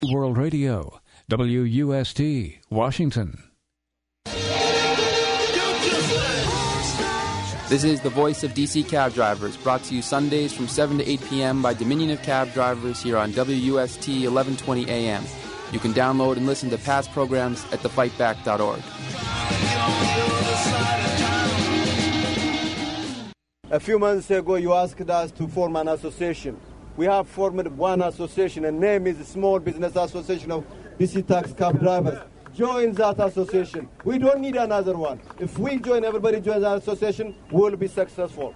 World Radio, WUST, Washington. This is the Voice of DC Cab Drivers, brought to you Sundays from 7 to 8 p.m. by Dominion of Cab Drivers here on WUST 1120 AM. You can download and listen to past programs at thefightback.org. A few months ago, you asked us to form an association. We have formed one association, and name is Small Business Association of DC Taxi Cab Drivers. Join that association. We don't need another one. If we join, everybody joins our association, we'll be successful.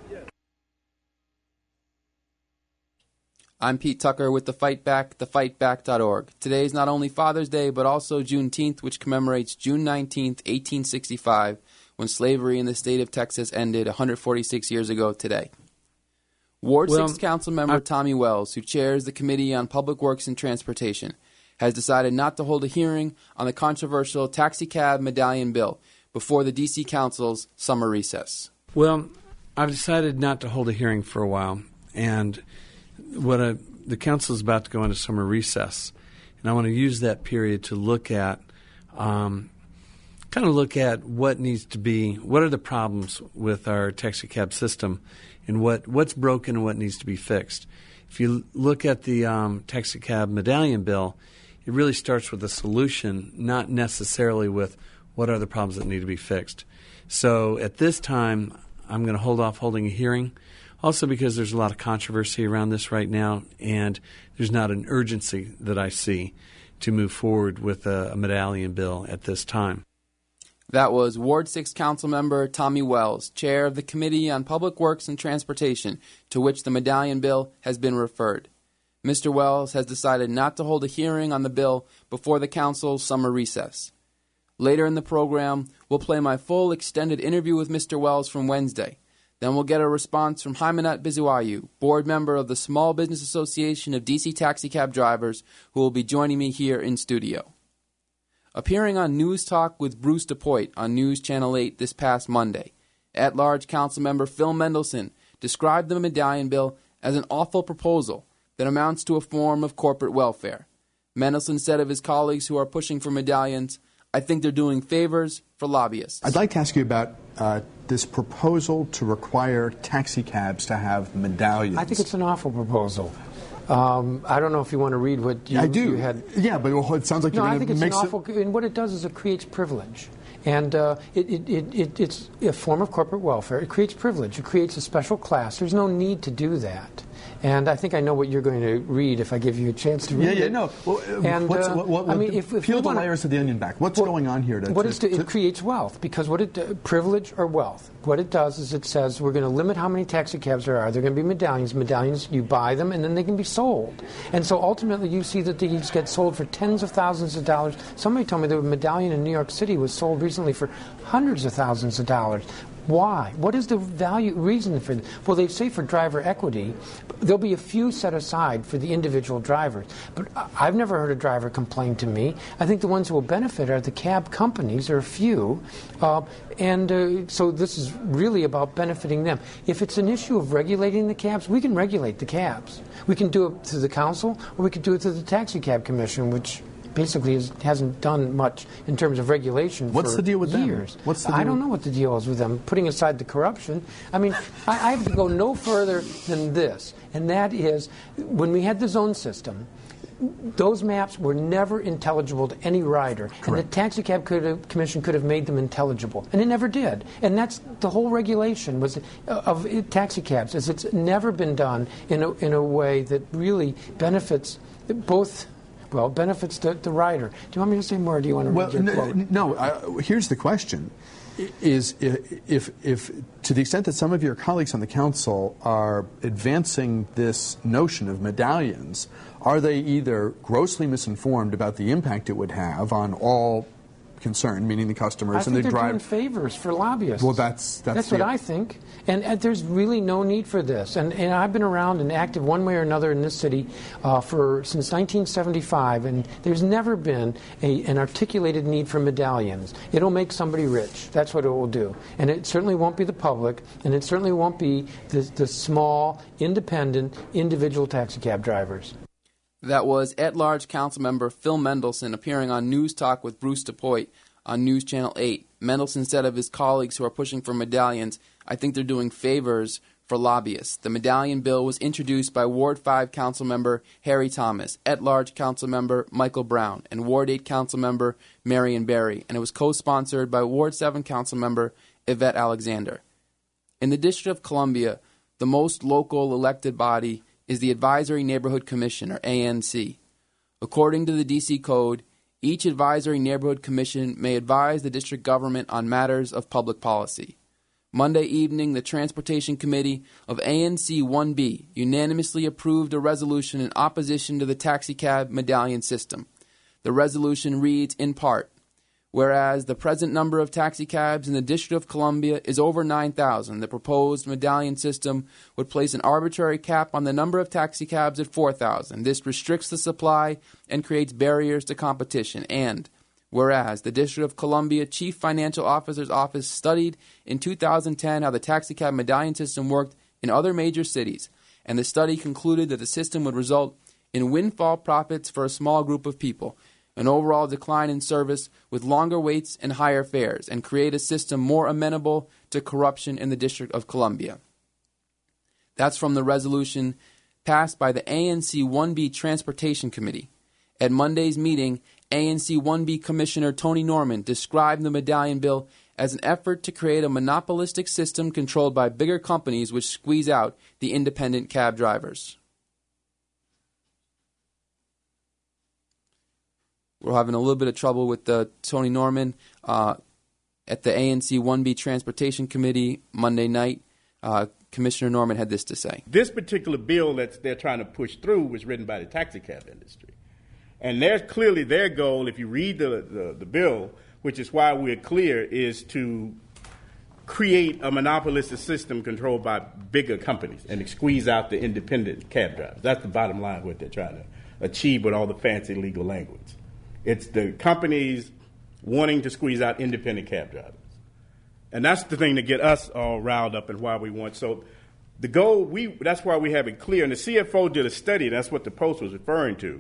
I'm Pete Tucker with The Fight Back, thefightback.org. Today is not only Father's Day, but also Juneteenth, which commemorates June 19th, 1865, when slavery in the state of Texas ended 146 years ago today. Ward 6 Council Member Tommy Wells, who chairs the Committee on Public Works and Transportation, has decided not to hold a hearing on the controversial taxicab medallion bill before the D.C. Council's summer recess. Well, I've decided not to hold a hearing for a while, and the council is about to go into summer recess, and I want to use that period to look at, what needs to be, what are the problems with our taxicab system, and what's broken and what needs to be fixed. If you look at the taxicab medallion bill, it really starts with a solution, not necessarily with what are the problems that need to be fixed. So at this time, I'm going to hold off holding a hearing, also because there's a lot of controversy around this right now, and there's not an urgency that I see to move forward with a medallion bill at this time. That was Ward 6 Council Member Tommy Wells, chair of the Committee on Public Works and Transportation, to which the medallion bill has been referred. Mr. Wells has decided not to hold a hearing on the bill before the council's summer recess. Later in the program, we'll play my full extended interview with Mr. Wells from Wednesday. Then we'll get a response from Hymanat Bizuayu, board member of the Small Business Association of DC Taxicab Drivers, who will be joining me here in studio. Appearing on News Talk with Bruce DePoit on News Channel 8 this past Monday, at-large Councilmember Phil Mendelson described the medallion bill as an awful proposal that amounts to a form of corporate welfare. Mendelson said of his colleagues who are pushing for medallions, "I think they're doing favors for lobbyists." I'd like to ask you about this proposal to require taxi cabs to have medallions. I think it's an awful proposal. I don't know if you want to read what you, I do. You had. Yeah, but it sounds like you're going to make... I think it's an awful... And what it does is it creates privilege. And it's a form of corporate welfare. It creates privilege. It creates a special class. There's no need to do that. And I think I know what you're going to read if I give you a chance to read it. No. Well, and, peel the layers of the onion back. What's going on here? It creates wealth, because privilege or wealth. What it does is it says we're going to limit how many taxi cabs there are. They're going to be medallions. Medallions, you buy them, and then they can be sold. And so ultimately you see that these get sold for tens of thousands of dollars. Somebody told me the medallion in New York City was sold recently for hundreds of thousands of dollars. Why? What is the reason for it? Well, they say for driver equity. There'll be a few set aside for the individual drivers. But I've never heard a driver complain to me. I think the ones who will benefit are the cab companies. There are a few. So this is really about benefiting them. If it's an issue of regulating the cabs, we can regulate the cabs. We can do it through the council, or we could do it through the Taxi Cab Commission, which basically hasn't done much in terms of regulation for years. What's the deal with them? I don't know what the deal is with them, putting aside the corruption. I mean, I have to go no further than this, and that is when we had the zone system, those maps were never intelligible to any rider. Correct. And the Taxi Cab Commission could have made them intelligible, and it never did. And that's the whole regulation of taxi cabs, is it's never been done in a way that really benefits both. Well, benefits the rider. Do you want me to say more, or do you want to read your quote? No, here's the question. Is if to the extent that some of your colleagues on the council are advancing this notion of medallions, are they either grossly misinformed about the impact it would have on all concerned, meaning the customers and the drivers? I think they're doing favors for lobbyists. Well, that's what I think. And there's really no need for this. And I've been around and active one way or another in this city since 1975, and there's never been an articulated need for medallions. It'll make somebody rich. That's what it will do. And it certainly won't be the public, and it certainly won't be the small, independent, individual taxi cab drivers. That was at-large Councilmember Phil Mendelson appearing on News Talk with Bruce DuPoit on News Channel 8. Mendelson said of his colleagues who are pushing for medallions, "I think they're doing favors for lobbyists." The medallion bill was introduced by Ward 5 Councilmember Harry Thomas, at-large Councilmember Michael Brown, and Ward 8 Councilmember Marion Barry, and it was co-sponsored by Ward 7 Councilmember Yvette Alexander. In the District of Columbia, the most local elected body is the Advisory Neighborhood Commission, or ANC. According to the D.C. Code, each Advisory Neighborhood Commission may advise the district government on matters of public policy. Monday evening, the Transportation Committee of ANC 1B unanimously approved a resolution in opposition to the taxicab medallion system. The resolution reads in part, "Whereas the present number of taxicabs in the District of Columbia is over 9,000, the proposed medallion system would place an arbitrary cap on the number of taxicabs at 4,000. This restricts the supply and creates barriers to competition. And whereas the District of Columbia Chief Financial Officer's Office studied in 2010 how the taxicab medallion system worked in other major cities, and the study concluded that the system would result in windfall profits for a small group of people, an overall decline in service with longer waits and higher fares, and create a system more amenable to corruption in the District of Columbia." That's from the resolution passed by the ANC 1B Transportation Committee. At Monday's meeting, ANC 1B Commissioner Tony Norman described the medallion bill as an effort to create a monopolistic system controlled by bigger companies which squeeze out the independent cab drivers. We're having a little bit of trouble with Tony Norman at the ANC 1B Transportation Committee Monday night. Commissioner Norman had this to say. This particular bill that they're trying to push through was written by the taxicab industry. And there's clearly their goal, if you read the bill, which is why we're clear, is to create a monopolistic system controlled by bigger companies and squeeze out the independent cab drivers. That's the bottom line, what they're trying to achieve with all the fancy legal language. It's the companies wanting to squeeze out independent cab drivers. And that's the thing to get us all riled up and why we want. So the goal, that's why we have it clear. And the CFO did a study, that's what the Post was referring to,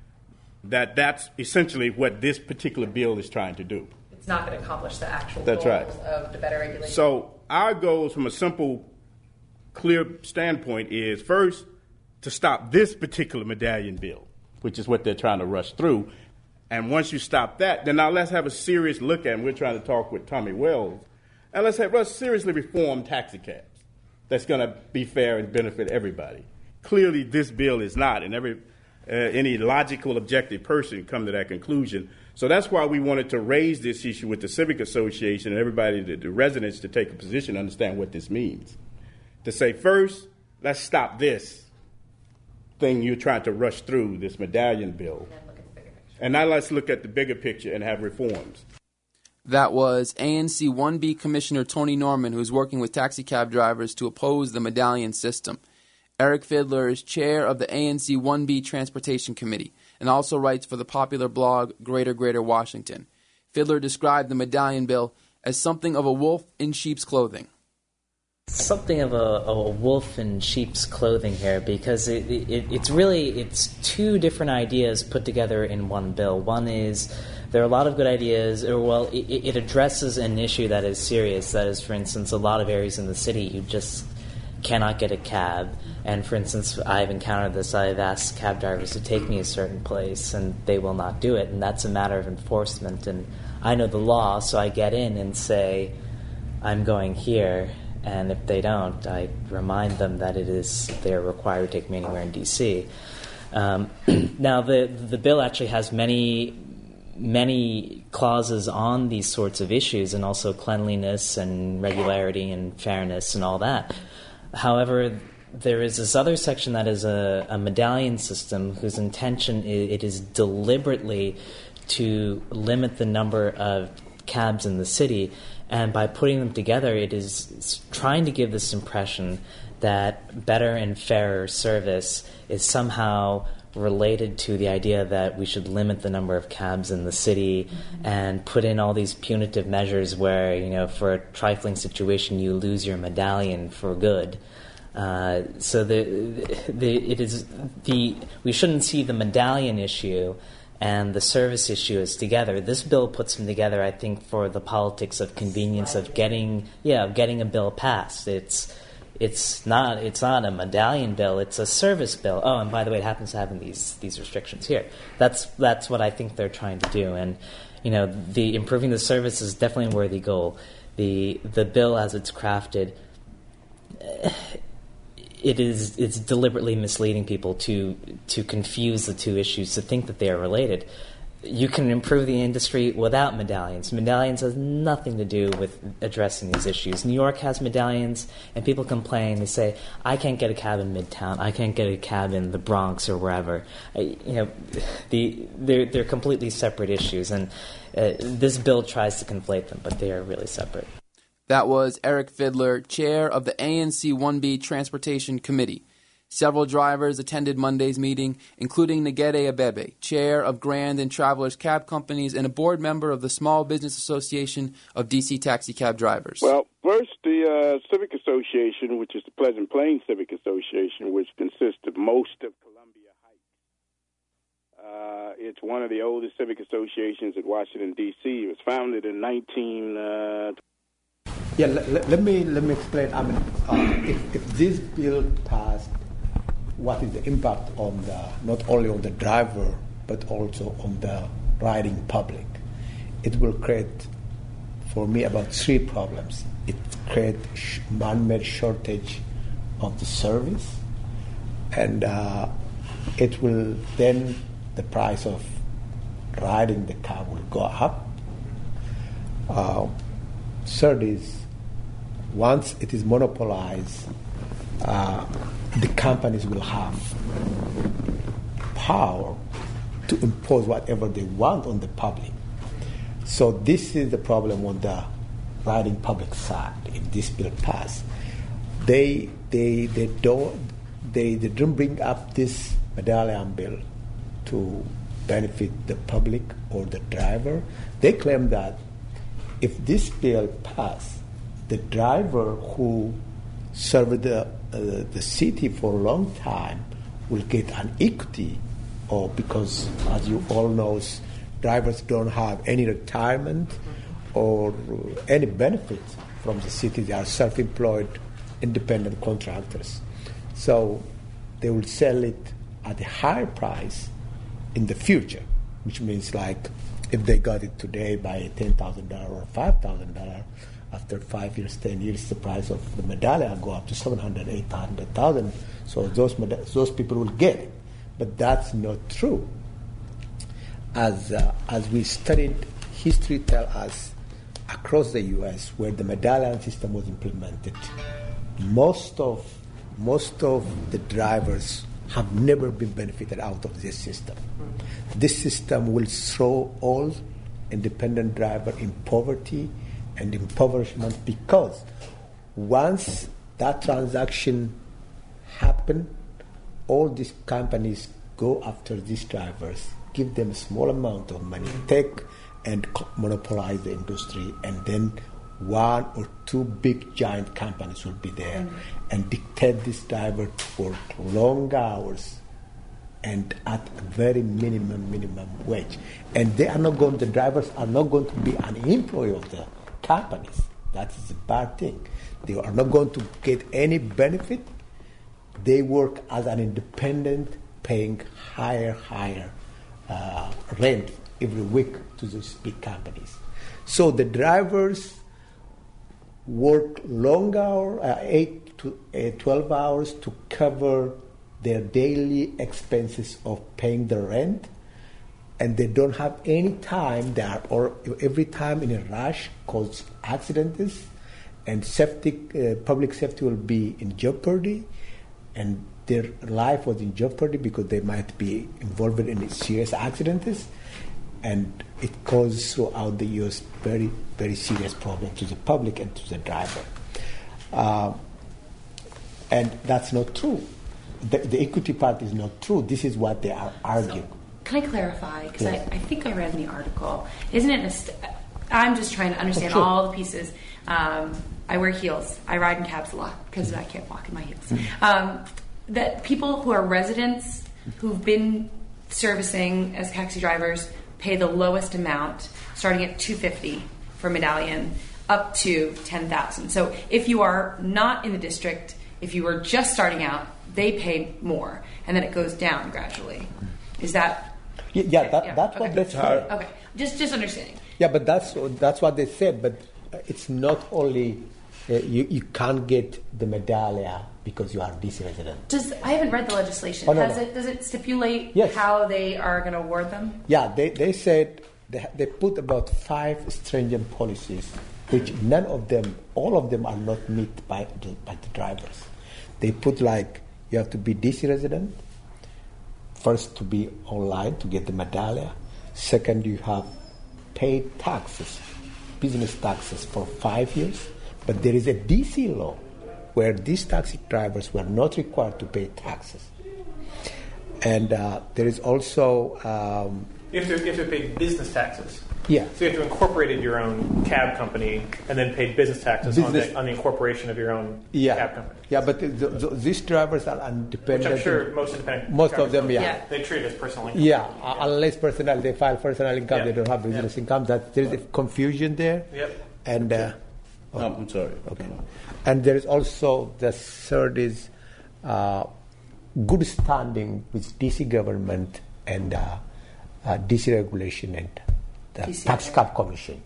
that's essentially what this particular bill is trying to do. It's not going to accomplish the actual goals of the better regulation. So our goals from a simple, clear standpoint is, first, to stop this particular medallion bill, which is what they're trying to rush through. And once you stop that, then now let's have a serious look at, and we're trying to talk with Tommy Wells, and let's seriously reform taxicabs. That's going to be fair and benefit everybody. Clearly, this bill is not, and any logical, objective person come to that conclusion. So that's why we wanted to raise this issue with the Civic Association and everybody, the residents, to take a position and understand what this means. To say, first, let's stop this thing you're trying to rush through, this medallion bill. And now let's look at the bigger picture and have reforms. That was ANC 1B Commissioner Tony Norman, who's working with taxicab drivers to oppose the medallion system. Eric Fidler is chair of the ANC 1B Transportation Committee and also writes for the popular blog Greater Washington. Fidler described the medallion bill as something of a wolf in sheep's clothing. Something of a wolf in sheep's clothing here, because it's two different ideas put together in one bill. One is there are a lot of good ideas, it addresses an issue that is serious. That is, for instance, a lot of areas in the city you just cannot get a cab. And for instance, I've encountered this. I've asked cab drivers to take me a certain place, and they will not do it. And that's a matter of enforcement. And I know the law, so I get in and say, I'm going here. And if they don't, I remind them that they're required to take me anywhere in D.C. Now, the bill actually has many clauses on these sorts of issues, and also cleanliness and regularity and fairness and all that. However, there is this other section that is a medallion system whose intention it is deliberately to limit the number of cabs in the city. And by putting them together, it's trying to give this impression that better and fairer service is somehow related to the idea that we should limit the number of cabs in the city and put in all these punitive measures where, for a trifling situation, you lose your medallion for good. So we shouldn't see the medallion issue and the service issue as together. This bill puts them together, I think, for the politics of convenience of getting a bill passed. It's not a medallion bill. It's a service bill. Oh, and by the way, it happens to have these restrictions here. That's what I think they're trying to do. And the improving the service is definitely a worthy goal. The bill, as it's crafted, it's deliberately misleading people to confuse the two issues, to think that they are related. You can improve the industry without medallions. Medallions has nothing to do with addressing these issues. New York has medallions, and people complain. They say, I can't get a cab in Midtown. I can't get a cab in the Bronx or wherever. They're completely separate issues, and this bill tries to conflate them, but they are really separate. That was Eric Fidler, chair of the ANC 1B Transportation Committee. Several drivers attended Monday's meeting, including Negede Abebe, chair of Grand and Travelers Cab Companies and a board member of the Small Business Association of D.C. Taxi Cab Drivers. Well, first, the Civic Association, which is the Pleasant Plains Civic Association, which consists of most of Columbia Heights. It's one of the oldest civic associations in Washington, D.C. It was founded in 19... let me explain. I mean, if this bill passed, what is the impact on not only on the driver but also on the riding public? It will create, for me, about three problems. It creates man-made shortage of the service, and it will then the price of riding the car will go up. Third is, once it is monopolized, the companies will have power to impose whatever they want on the public. So this is the problem on the riding public side. If this bill passed, they didn't bring up this medallion bill to benefit the public or the driver. They claim that if this bill passed, the driver who served the city for a long time will get an equity, or because, as you all know, drivers don't have any retirement or any benefit from the city. They are self-employed, independent contractors. So they will sell it at a higher price in the future, which means like if they got it today by $10,000 or $5,000, after 5 years, 10 years, the price of the medallion will go up to $700,000, $800,000. So those people will get it. But that's not true. As we studied, history tells us across the U.S. where the medallion system was implemented, most of the drivers have never been benefited out of this system. This system will throw all independent drivers in poverty and impoverishment, because once that transaction happens, all these companies go after these drivers, give them a small amount of money, take and monopolize the industry, and then one or two big giant companies will be there and dictate this driver to work long hours and at a very minimum wage. And the drivers are not going to be an employee of the companies. That is a bad thing. They are not going to get any benefit. They work as an independent, paying higher rent every week to these big companies. So the drivers work long hours, 8 to 12 hours, to cover their daily expenses of paying the rent, and they don't have any time. They are every time in a rush, cause accidents, and public safety will be in jeopardy, and their life was in jeopardy because they might be involved in serious accidents, and it causes throughout the years very, very serious problems to the public and to the driver. And that's not true. The equity part is not true. This is what they are arguing. Can I clarify? Because Yes. I think I read in the article. Isn't it? I'm just trying to understand Sure. all the pieces. I wear heels. I ride in cabs a lot because I can't walk in my heels. That people who are residents who've been servicing as taxi drivers pay the lowest amount, starting at $250 for medallion, up to $10,000. So if you are not in the district, if you were just starting out, they pay more, and then it goes down gradually. Is that? That's what they said. Okay, just understanding. Yeah, but that's what they said. But it's not only you can't get the medallia because you are DC resident. I haven't read the legislation. Does it stipulate how they are going to award them? Yeah, they said they put about 5 stringent policies, which all of them are not met by the drivers. They put you have to be DC resident, first to be online to get the medallia. Second, you have paid taxes, business taxes for 5 years. But there is a DC law where these taxi drivers were not required to pay taxes. And there is also... You have to pay business taxes. Yeah. So you have to incorporate your own cab company and then pay business taxes on the incorporation of your own cab company. Yeah, but these drivers are independent. Which I'm sure most independent Most of them, yeah. They treat it as personal income. Yeah, unless they file personal income, they don't have business income. There is a confusion there. Yep. And... I'm sorry. Okay. And there is also the third is good standing with DC government and DC regulation and the Tax Cab Commission.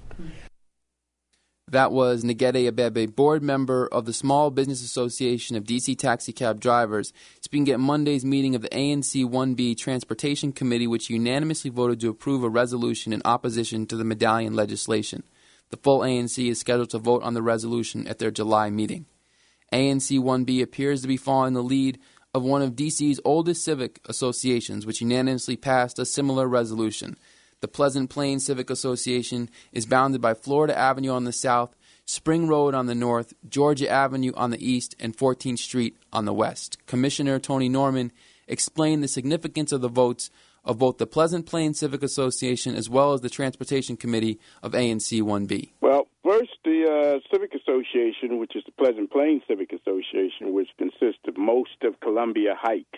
That was Negede Abebe, board member of the Small Business Association of DC Taxi Cab Drivers, speaking at Monday's meeting of the ANC 1B Transportation Committee, which unanimously voted to approve a resolution in opposition to the medallion legislation. The full ANC is scheduled to vote on the resolution at their July meeting. ANC 1B appears to be following the lead of one of DC's oldest civic associations, which unanimously passed a similar resolution. The Pleasant Plains Civic Association is bounded by Florida Avenue on the south, Spring Road on the north, Georgia Avenue on the east, and 14th Street on the west. Commissioner Tony Norman explained the significance of the votes of both the Pleasant Plains Civic Association as well as the Transportation Committee of ANC 1B. Well, first, the Civic Association, which is the Pleasant Plains Civic Association, which consists of most of Columbia Heights.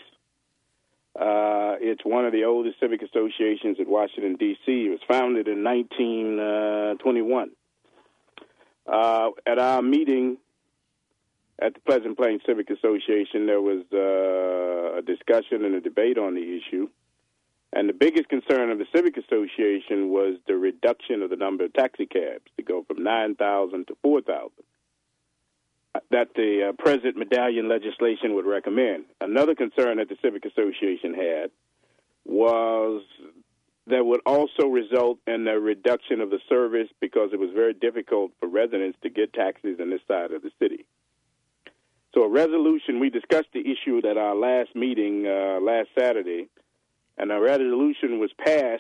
It's one of the oldest civic associations in Washington, D.C. It was founded in 1921. At our meeting at the Pleasant Plains Civic Association, there was a discussion and a debate on the issue. And the biggest concern of the Civic Association was the reduction of the number of taxi cabs to go from 9,000 to 4,000 that the present medallion legislation would recommend. Another concern that the Civic Association had was that would also result in a reduction of the service because it was very difficult for residents to get taxis in this side of the city. So a resolution, we discussed the issue at our last meeting last Saturday, and a resolution was passed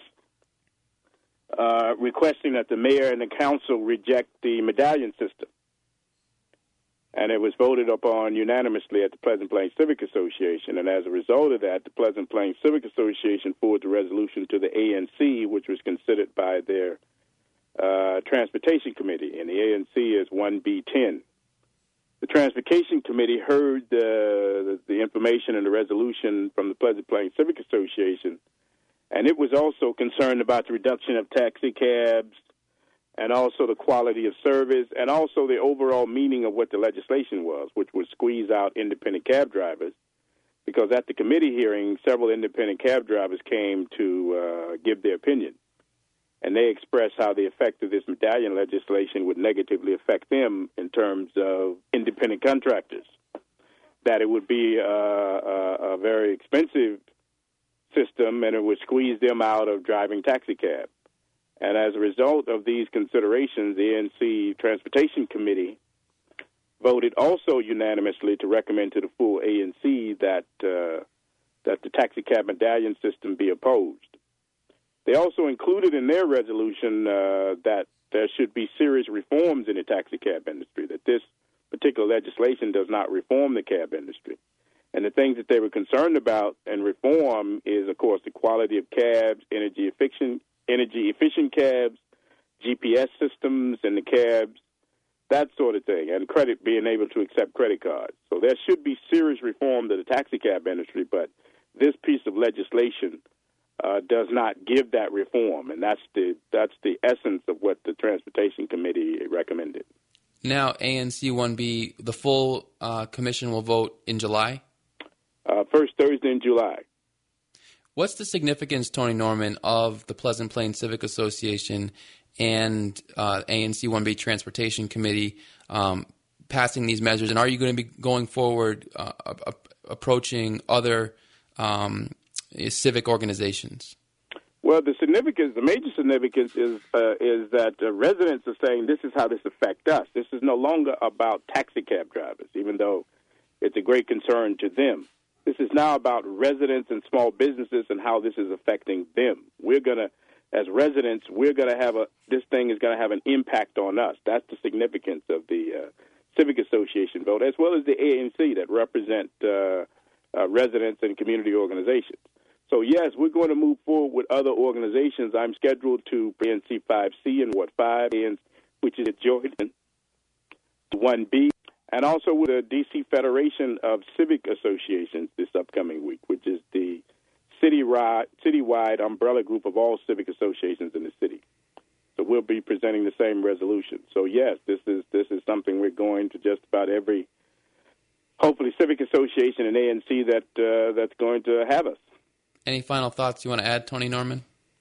requesting that the mayor and the council reject the medallion system. And it was voted upon unanimously at the Pleasant Plains Civic Association. And as a result of that, the Pleasant Plains Civic Association forwarded the resolution to the ANC, which was considered by their Transportation Committee. And the ANC is 1B10. The Transportation Committee heard the information and the resolution from the Pleasant Plains Civic Association, and it was also concerned about the reduction of taxi cabs and also the quality of service and also the overall meaning of what the legislation was, which would squeeze out independent cab drivers, because at the committee hearing, several independent cab drivers came to give their opinion. And they expressed how the effect of this medallion legislation would negatively affect them in terms of independent contractors, that it would be a very expensive system and it would squeeze them out of driving taxi cab. And as a result of these considerations, the ANC Transportation Committee voted also unanimously to recommend to the full ANC that the taxi cab medallion system be opposed. They also included in their resolution that there should be serious reforms in the taxi cab industry, that this particular legislation does not reform the cab industry. And the things that they were concerned about and reform is, of course, the quality of cabs, energy efficient cabs, GPS systems in the cabs, that sort of thing, and being able to accept credit cards. So there should be serious reform to the taxi cab industry, but this piece of legislation does not give that reform, and that's the essence of what the Transportation Committee recommended. Now, ANC 1B, the full commission will vote in July? First Thursday in July. What's the significance, Tony Norman, of the Pleasant Plains Civic Association and ANC 1B Transportation Committee passing these measures? And are you going to be going forward approaching other civic organizations? Well, the major significance is that residents are saying this is how this affects us. This is no longer about taxi cab drivers, even though it's a great concern to them. This is now about residents and small businesses and how this is affecting them. As residents, this thing is going to have an impact on us. That's the significance of the Civic Association vote, as well as the ANC that represent residents and community organizations. So, yes, we're going to move forward with other organizations. I'm scheduled to ANC 5C in Ward 5, which is Jordan 1B, and also with the D.C. Federation of Civic Associations this upcoming week, which is the citywide umbrella group of all civic associations in the city. So we'll be presenting the same resolution. So, yes, this is something we're going to just about every, hopefully, civic association and ANC that's going to have us. Any final thoughts you want to add, Tony Norman?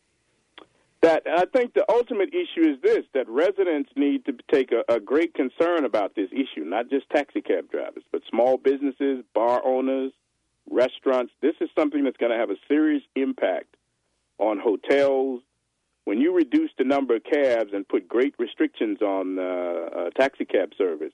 That I think the ultimate issue is this, that residents need to take a great concern about this issue, not just taxi cab drivers, but small businesses, bar owners, restaurants. This is something that's going to have a serious impact on hotels. When you reduce the number of cabs and put great restrictions on taxi cab service,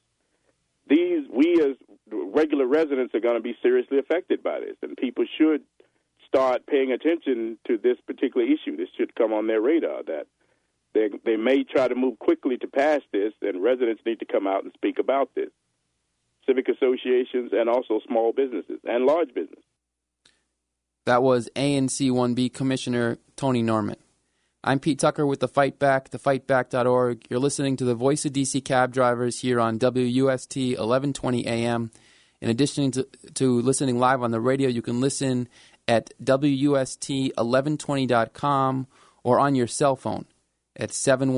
we as regular residents are going to be seriously affected by this, and people should start paying attention to this particular issue. This should come on their radar, that they may try to move quickly to pass this, and residents need to come out and speak about this. Civic associations and also small businesses and large business. That was ANC 1B Commissioner Tony Norman. I'm Pete Tucker with The Fight Back, thefightback.org. You're listening to the Voice of D.C. Cab Drivers here on WUST 1120 AM. In addition to listening live on the radio, you can listen at WUST1120.com or on your cell phone at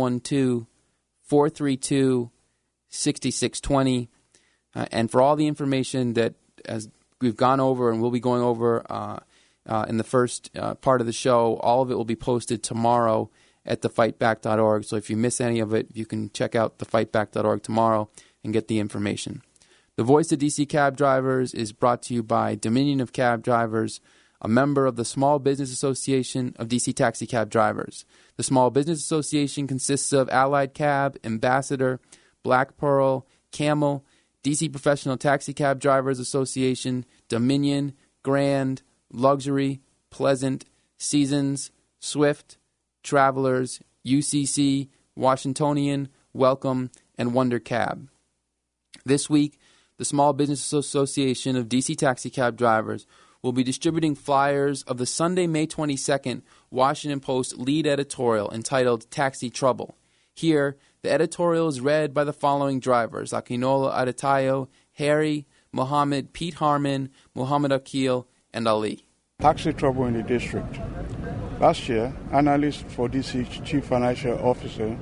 712-432-6620. And for all the information that as we've gone over and we'll be going over in the first part of the show, all of it will be posted tomorrow at thefightback.org. So if you miss any of it, you can check out thefightback.org tomorrow and get the information. The Voice of DC Cab Drivers is brought to you by Dominion of Cab Drivers, a member of the Small Business Association of DC Taxi Cab Drivers. The Small Business Association consists of Allied Cab, Ambassador, Black Pearl, Camel, DC Professional Taxi Cab Drivers Association, Dominion, Grand, Luxury, Pleasant, Seasons, Swift, Travelers, UCC, Washingtonian, Welcome, and Wonder Cab. This week, the Small Business Association of DC Taxi Cab Drivers will be distributing flyers of the Sunday, May 22nd Washington Post lead editorial entitled Taxi Trouble. Here, the editorial is read by the following drivers: Akinola Adetayo, Harry, Mohammed, Pete Harmon, Muhammad Akil, and Ali. Taxi trouble in the district. Last year, analyst for DC Chief Financial Officer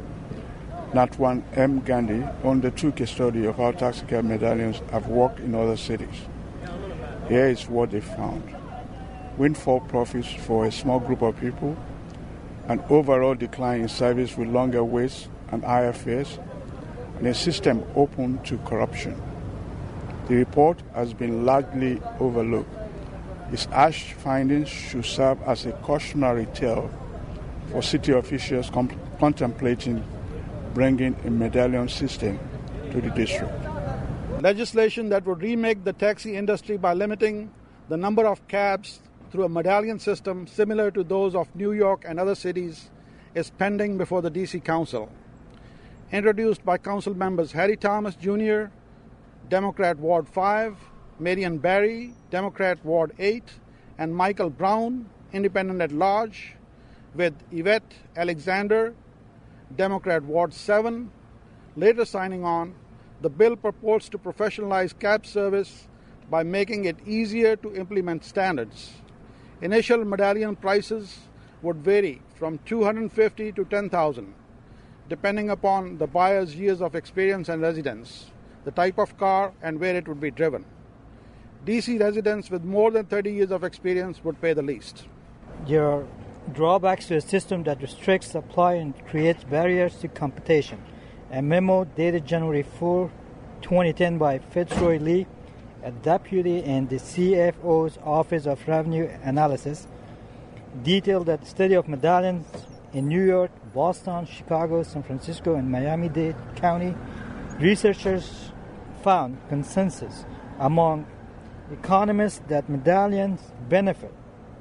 Natwan M. Gandhi undertook a study of how taxicab medallions have worked in other cities. Here is what they found: windfall profits for a small group of people, an overall decline in service with longer waits and higher fares, and a system open to corruption. The report has been largely overlooked. Its harsh findings should serve as a cautionary tale for city officials contemplating bringing a medallion system to the district. Legislation that would remake the taxi industry by limiting the number of cabs through a medallion system similar to those of New York and other cities is pending before the D.C. Council. Introduced by Council members Harry Thomas Jr., Democrat Ward 5, Marion Barry, Democrat Ward 8, and Michael Brown, Independent at Large, with Yvette Alexander, Democrat Ward 7, later signing on, the bill purports to professionalize cab service by making it easier to implement standards. Initial medallion prices would vary from $250 to $10,000, depending upon the buyer's years of experience and residence, the type of car, and where it would be driven. DC residents with more than 30 years of experience would pay the least. There are drawbacks to a system that restricts supply and creates barriers to competition. A memo dated January 4, 2010 by Fitzroy Lee, a deputy in the CFO's Office of Revenue Analysis, detailed that the study of medallions in New York, Boston, Chicago, San Francisco, and Miami-Dade County, researchers found consensus among economists that medallions benefit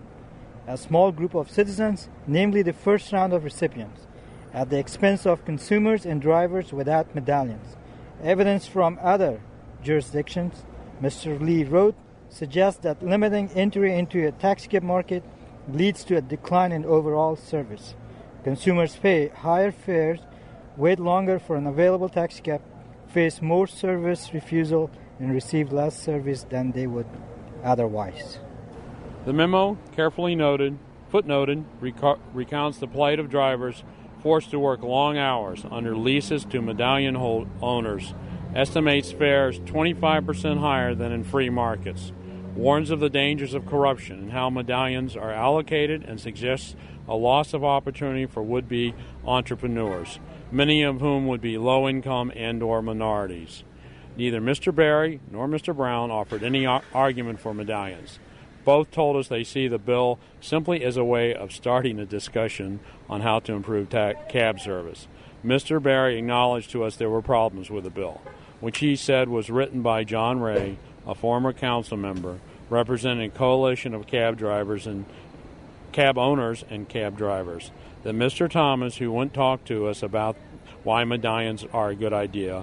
a small group of citizens, namely the first round of recipients, at the expense of consumers and drivers without medallions. Evidence from other jurisdictions, Mr. Lee wrote, suggests that limiting entry into a taxicab market leads to a decline in overall service. Consumers pay higher fares, wait longer for an available taxicab, face more service refusal, and receive less service than they would otherwise. The memo, carefully footnoted, recounts the plight of drivers forced to work long hours under leases to medallion owners, estimates fares 25% higher than in free markets, warns of the dangers of corruption and how medallions are allocated, and suggests a loss of opportunity for would-be entrepreneurs, many of whom would be low-income and/or minorities. Neither Mr. Berry nor Mr. Brown offered any argument for medallions. Both told us they see the bill simply as a way of starting a discussion on how to improve cab service. Mr. Berry acknowledged to us there were problems with the bill, which he said was written by John Ray, a former council member, representing a coalition of cab drivers and cab owners and cab drivers. That Mr. Thomas, who wouldn't talk to us about why medallions are a good idea,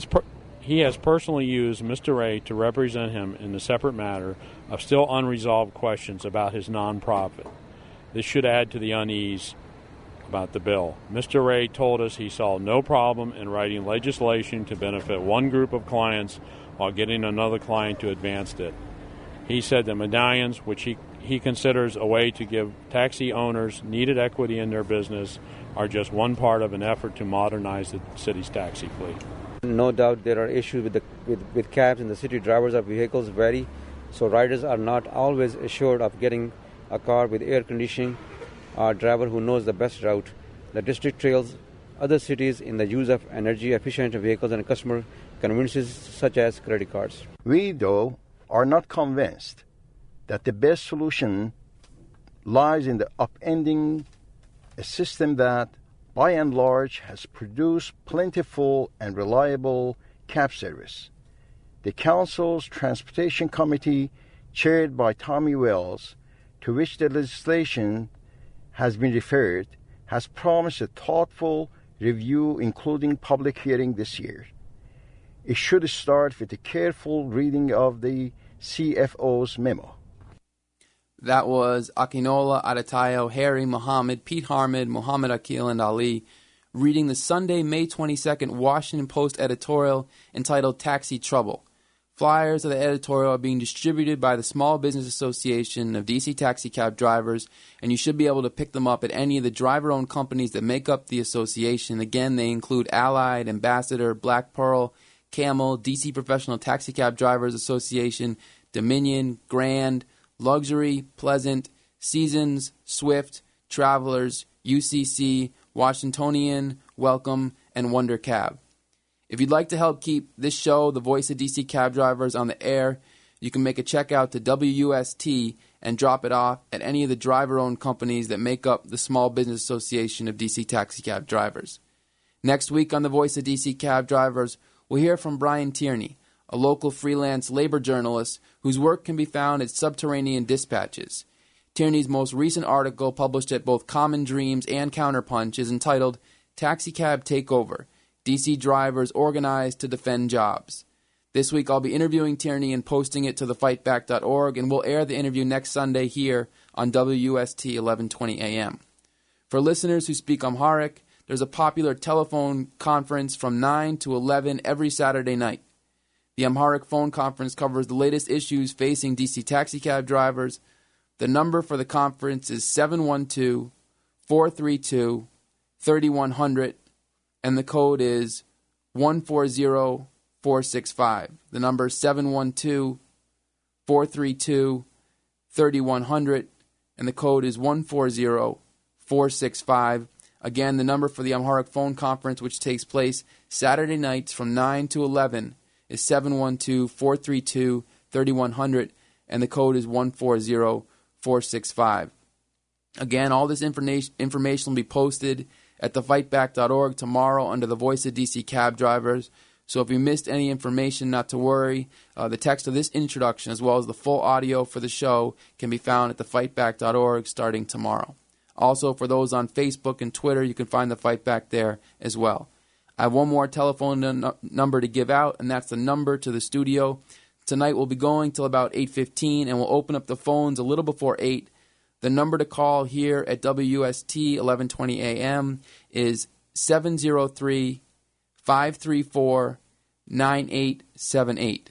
he has personally used Mr. Ray to represent him in the separate matter of still unresolved questions about his nonprofit. This should add to the unease about the bill. Mr. Ray told us he saw no problem in writing legislation to benefit one group of clients while getting another client to advance it. He said that medallions, which he considers a way to give taxi owners needed equity in their business, are just one part of an effort to modernize the city's taxi fleet. No doubt there are issues with cabs in the city. Drivers of vehicles vary, so riders are not always assured of getting a car with air conditioning or a driver who knows the best route. The district trails other cities in the use of energy-efficient vehicles and customer conveniences such as credit cards. We, though, are not convinced that the best solution lies in the upending a system that, by and large, has produced plentiful and reliable cab service. The Council's Transportation Committee, chaired by Tommy Wells, to which the legislation has been referred, has promised a thoughtful review, including public hearing this year. It should start with a careful reading of the CFO's memo. That was Akinola Adetayo, Harry Muhammad, Pete Harmad, Muhammad Akil, and Ali reading the Sunday, May 22nd Washington Post editorial entitled Taxi Trouble. Flyers of the editorial are being distributed by the Small Business Association of DC Taxi Cab Drivers, and you should be able to pick them up at any of the driver-owned companies that make up the association. Again, they include Allied, Ambassador, Black Pearl, Camel, DC Professional Taxi Cab Drivers Association, Dominion, Grand, Luxury, Pleasant, Seasons, Swift, Travelers, UCC, Washingtonian, Welcome, and Wonder Cab. If you'd like to help keep this show, The Voice of DC Cab Drivers, on the air, you can make a check out to WUST and drop it off at any of the driver-owned companies that make up the Small Business Association of DC Taxi Cab Drivers. Next week on The Voice of DC Cab Drivers, we'll hear from Brian Tierney, a local freelance labor journalist whose work can be found at Subterranean Dispatches. Tierney's most recent article, published at both Common Dreams and Counterpunch, is entitled Taxicab Takeover, DC Drivers Organized to Defend Jobs. This week I'll be interviewing Tierney and posting it to thefightback.org, and we'll air the interview next Sunday here on WUST 1120 AM. For listeners who speak Amharic, there's a popular telephone conference from 9 to 11 every Saturday night. The Amharic phone conference covers the latest issues facing DC taxicab drivers. The number for the conference is 712-432-3100, and the code is 140465. The number is 712-432-3100, and the code is 140465. Again, the number for the Amharic phone conference, which takes place Saturday nights from 9 to 11, is 712-432-3100, and the code is 140465. Again, all this information will be posted at thefightback.org tomorrow under the Voice of DC Cab Drivers. So if you missed any information, not to worry. The text of this introduction, as well as the full audio for the show, can be found at thefightback.org starting tomorrow. Also, for those on Facebook and Twitter, you can find the Fight Back there as well. I have one more telephone number to give out, and that's the number to the studio. Tonight we'll be going till about 8:15, and we'll open up the phones a little before 8. The number to call here at WST 1120 AM is 703-534-9878.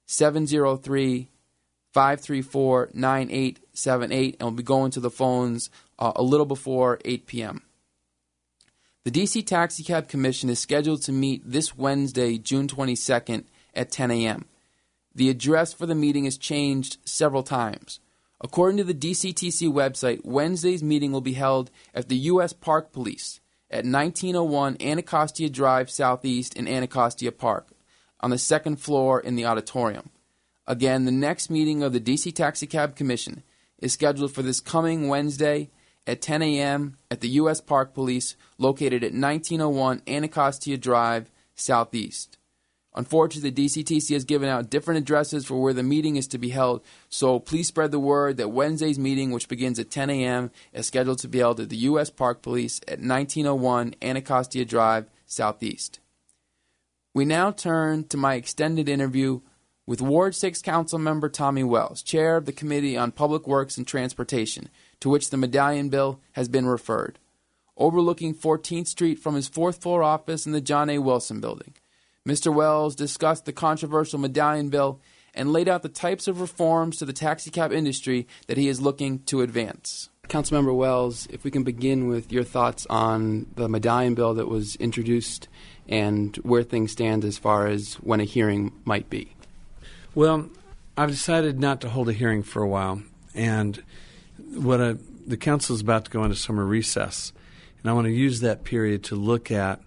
703-534-9878, and we'll be going to the phones a little before 8 p.m. The DC Taxicab Commission is scheduled to meet this Wednesday, June 22nd at 10 a.m. The address for the meeting has changed several times. According to the DCTC website, Wednesday's meeting will be held at the U.S. Park Police at 1901 Anacostia Drive Southeast in Anacostia Park on the second floor in the auditorium. Again, the next meeting of the DC Taxicab Commission is scheduled for this coming Wednesday at 10 a.m. at the U.S. Park Police located at 1901 Anacostia Drive Southeast. Unfortunately, the DCTC has given out different addresses for where the meeting is to be held, so please spread the word that Wednesday's meeting, which begins at 10 a.m., is scheduled to be held at the U.S. Park Police at 1901 Anacostia Drive Southeast. We now turn to my extended interview with Ward 6 Council Member Tommy Wells, Chair of the Committee on Public Works and Transportation, to which the Medallion Bill has been referred. Overlooking 14th Street from his fourth-floor office in the John A. Wilson Building, Mr. Wells discussed the controversial Medallion Bill and laid out the types of reforms to the taxicab industry that he is looking to advance. Councilmember Wells, if we can begin with your thoughts on the Medallion Bill that was introduced and where things stand as far as when a hearing might be. Well, I've decided not to hold a hearing for a while, and the council is about to go into summer recess, and I want to use that period to look at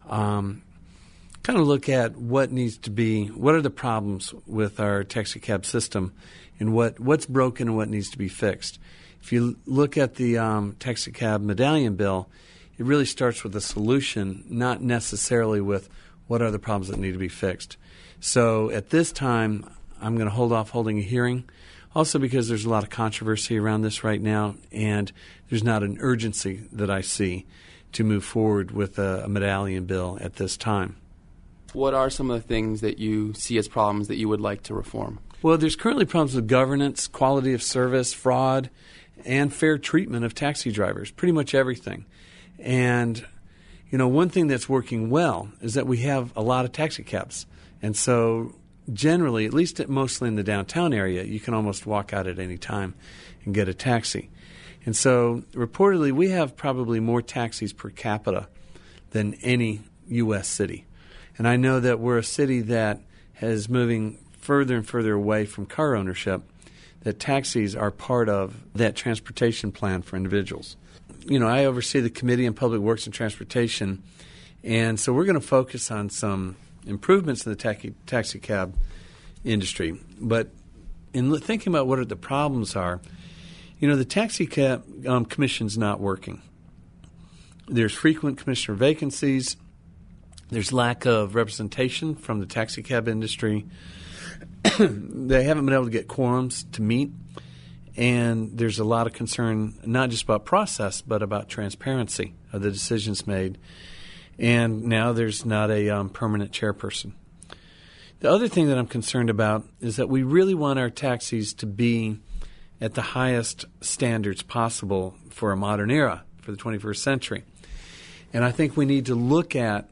what needs to be, what are the problems with our taxi cab system, and what's broken and what needs to be fixed. If you look at the taxi cab Medallion Bill, it really starts with a solution, not necessarily with what are the problems that need to be fixed. So at this time, I'm going to hold off holding a hearing, also because there's a lot of controversy around this right now, and there's not an urgency that I see to move forward with a Medallion Bill at this time. What are some of the things that you see as problems that you would like to reform? Well, there's currently problems with governance, quality of service, fraud, and fair treatment of taxi drivers, pretty much everything. And, one thing that's working well is that we have a lot of taxi cabs. And so generally, at least mostly in the downtown area, you can almost walk out at any time and get a taxi. And so reportedly, we have probably more taxis per capita than any U.S. city. And I know that we're a city that is moving further and further away from car ownership, that taxis are part of that transportation plan for individuals. I oversee the Committee on Public Works and Transportation, and so we're going to focus on some improvements in the taxi cab industry. But in thinking about what the problems are, the taxi cab commission's not working. There's frequent commissioner vacancies. There's lack of representation from the taxi cab industry. They haven't been able to get quorums to meet. And there's a lot of concern, not just about process, but about transparency of the decisions made. And now there's not a permanent chairperson. The other thing that I'm concerned about is that we really want our taxis to be at the highest standards possible for a modern era, for the 21st century. And I think we need to look at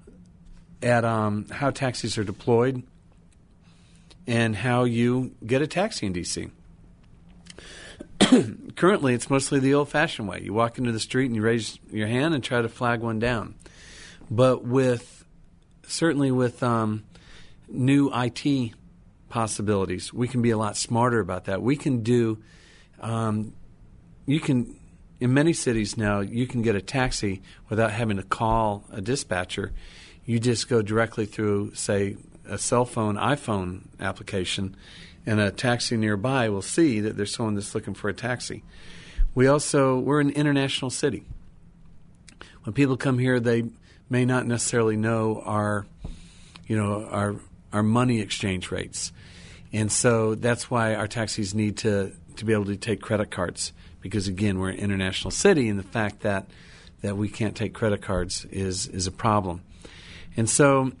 how taxis are deployed and how you get a taxi in D.C. Currently, it's mostly the old-fashioned way. You walk into the street and you raise your hand and try to flag one down. But certainly with new IT possibilities, we can be a lot smarter about that. We can do, in many cities now, you can get a taxi without having to call a dispatcher. You just go directly through, say, a cell phone, iPhone application, and a taxi nearby will see that there's someone that's looking for a taxi. We're an international city. When people come here, they may not necessarily know our money exchange rates. And so that's why our taxis need to be able to take credit cards, because, again, we're an international city, and the fact that we can't take credit cards is a problem. And so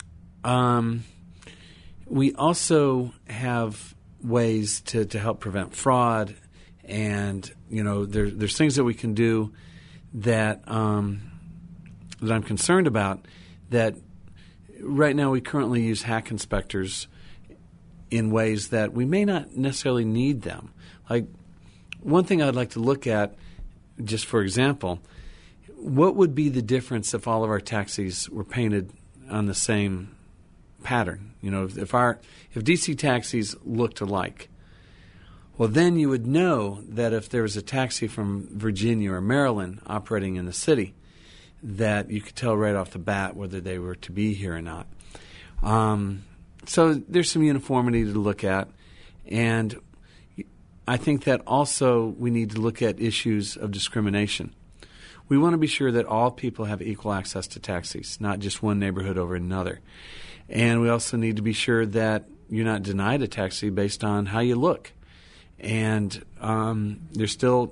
we also have ways to help prevent fraud, and there's things that we can do that I'm concerned about. That right now we currently use hack inspectors in ways that we may not necessarily need them. Like, one thing I'd like to look at, just for example, what would be the difference if all of our taxis were painted on the same pattern? If DC taxis looked alike, well, then you would know that if there was a taxi from Virginia or Maryland operating in the city, that you could tell right off the bat whether they were to be here or not. So there's some uniformity to look at, and I think that also we need to look at issues of discrimination. We want to be sure that all people have equal access to taxis, not just one neighborhood over another. And we also need to be sure that you're not denied a taxi based on how you look. And there's still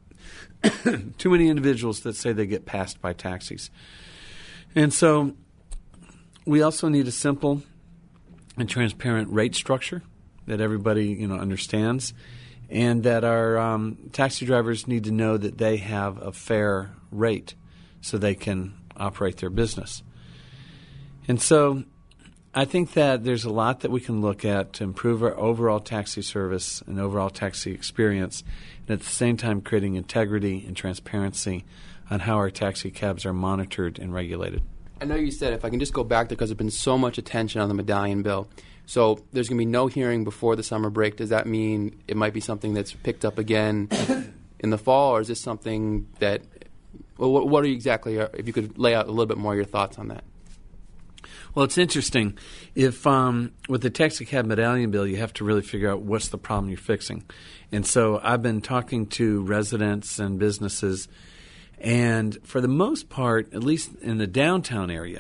too many individuals that say they get passed by taxis. And so we also need a simple and transparent rate structure that everybody understands, and that our taxi drivers need to know that they have a fair rate so they can operate their business. And so I think that there's a lot that we can look at to improve our overall taxi service and overall taxi experience, and at the same time creating integrity and transparency on how our taxi cabs are monitored and regulated. I know you said, if I can just go back there, because there's been so much attention on the medallion bill. So there's going to be no hearing before the summer break. Does that mean it might be something that's picked up again in the fall, or is this something that – what are you exactly – if you could lay out a little bit more of your thoughts on that. Well, it's interesting. If with the taxi cab medallion bill, you have to really figure out what's the problem you're fixing. And so I've been talking to residents and businesses, and for the most part, at least in the downtown area,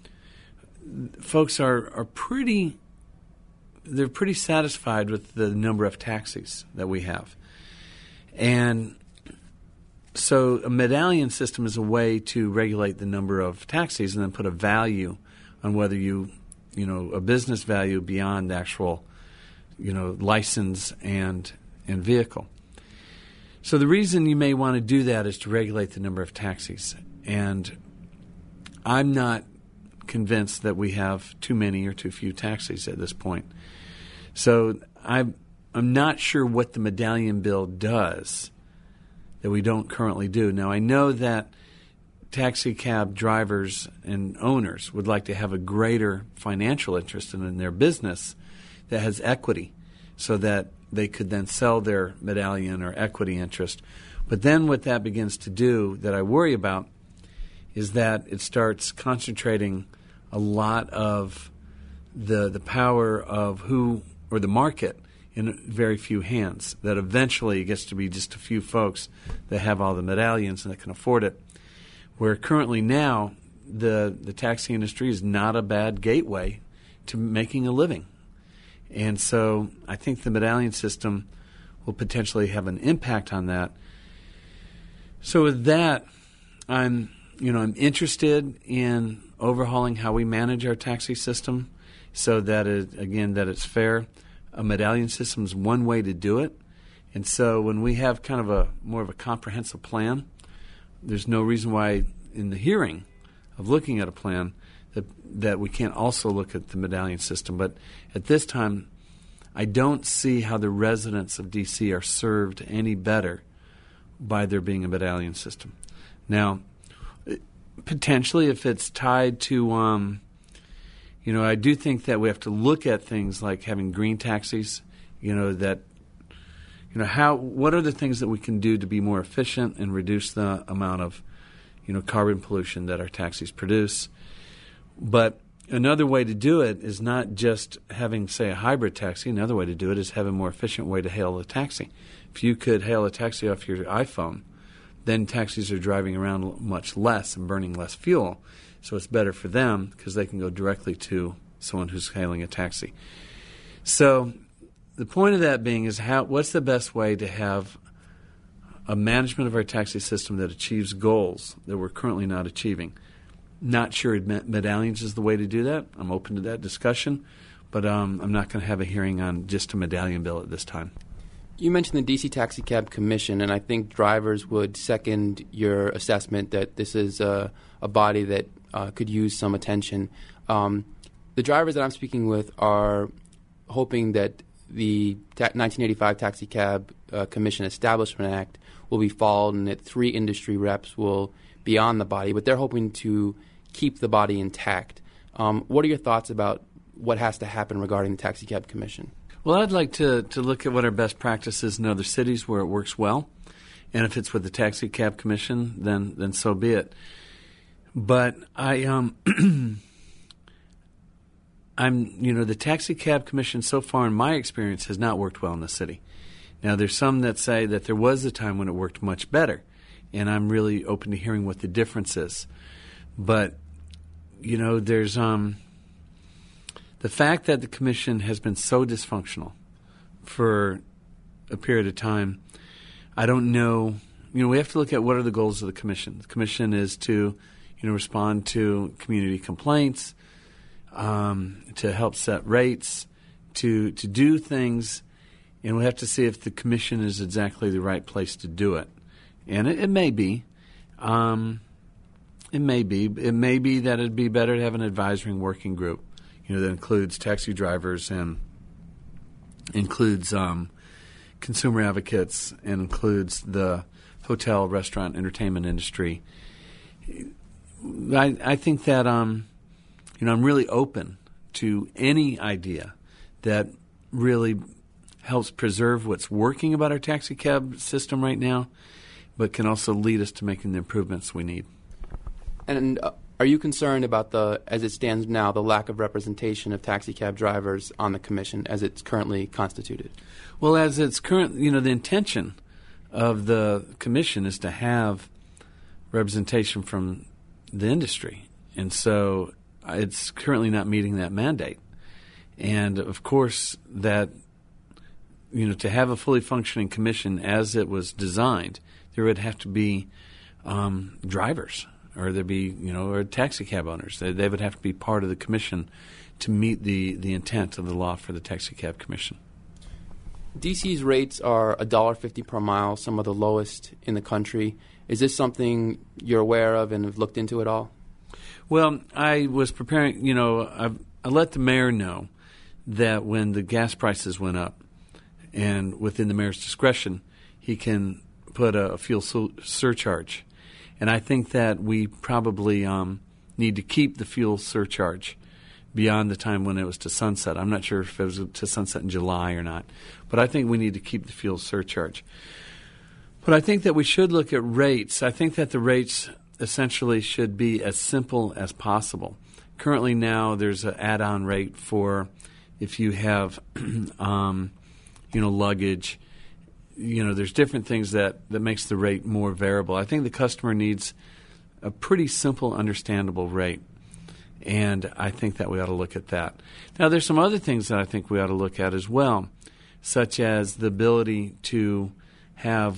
folks are pretty – they're pretty satisfied with the number of taxis that we have. And so a medallion system is a way to regulate the number of taxis and then put a value on whether a business value beyond the actual, license and vehicle. So the reason you may want to do that is to regulate the number of taxis. And I'm not convinced that we have too many or too few taxis at this point. So I'm not sure what the medallion bill does that we don't currently do. Now, I know that taxi cab drivers and owners would like to have a greater financial interest in their business that has equity, so that they could then sell their medallion or equity interest. But then what that begins to do that I worry about is that it starts concentrating a lot of the power of who or the market in very few hands, that eventually it gets to be just a few folks that have all the medallions and that can afford it. Where currently now the taxi industry is not a bad gateway to making a living. And so I think the medallion system will potentially have an impact on that. So with that, I'm interested in overhauling how we manage our taxi system so that that it's fair. A medallion system is one way to do it. And so when we have kind of more of a comprehensive plan, there's no reason why in the hearing of looking at a plan that we can't also look at the medallion system. But at this time, I don't see how the residents of D.C. are served any better by there being a medallion system. Now, potentially, if it's tied to, I do think that we have to look at things like having green taxis. What are the things that we can do to be more efficient and reduce the amount of, carbon pollution that our taxis produce? But another way to do it is not just having, say, a hybrid taxi. Another way to do it is have a more efficient way to hail a taxi. If you could hail a taxi off your iPhone, then taxis are driving around much less and burning less fuel. So it's better for them because they can go directly to someone who's hailing a taxi. So the point of that being is what's the best way to have a management of our taxi system that achieves goals that we're currently not achieving? Not sure medallions is the way to do that. I'm open to that discussion, but I'm not going to have a hearing on just a medallion bill at this time. You mentioned the D.C. Taxi Cab Commission, and I think drivers would second your assessment that this is a body that could use some attention. The drivers that I'm speaking with are hoping that the 1985 Taxi Cab Commission Establishment Act will be followed and that 3 industry reps will be on the body, but they're hoping to keep the body intact. What are your thoughts about what has to happen regarding the Taxi Cab Commission? Well, I'd like to look at what our best practice is in other cities where it works well. And if it's with the Taxi Cab Commission, then so be it. But the Taxi Cab Commission so far in my experience has not worked well in the city. Now, there's some that say that there was a time when it worked much better, and I'm really open to hearing what the difference is. But, there's the fact that the commission has been so dysfunctional for a period of time, I don't know. We have to look at what are the goals of the commission. The commission is to, respond to community complaints, to help set rates, to do things, and we have to see if the commission is exactly the right place to do it. And it may be. It may be that it'd be better to have an advisory working group, that includes taxi drivers and includes consumer advocates and includes the hotel, restaurant, entertainment industry. I think that I'm really open to any idea that really helps preserve what's working about our taxi cab system right now, but can also lead us to making the improvements we need. And are you concerned about as it stands now, the lack of representation of taxi cab drivers on the commission as it's currently constituted? Well, as it's current, the intention of the commission is to have representation from the industry, and so it's currently not meeting that mandate. And of course, that to have a fully functioning commission as it was designed, there would have to be drivers. Or there'd be, or taxi cab owners. They would have to be part of the commission to meet the intent of the law for the Taxi Cab Commission. DC's rates are $1.50 per mile, some of the lowest in the country. Is this something you're aware of and have looked into at all? Well, I was preparing, I let the mayor know that when the gas prices went up, and within the mayor's discretion, he can put a fuel surcharge. And I think that we probably need to keep the fuel surcharge beyond the time when it was to sunset. I'm not sure if it was to sunset in July or not, but I think we need to keep the fuel surcharge. But I think that we should look at rates. I think that the rates essentially should be as simple as possible. Currently now there's an add-on rate for if you have, luggage. There's different things that makes the rate more variable. I think the customer needs a pretty simple, understandable rate, and I think that we ought to look at that. Now, there's some other things that I think we ought to look at as well, such as the ability to have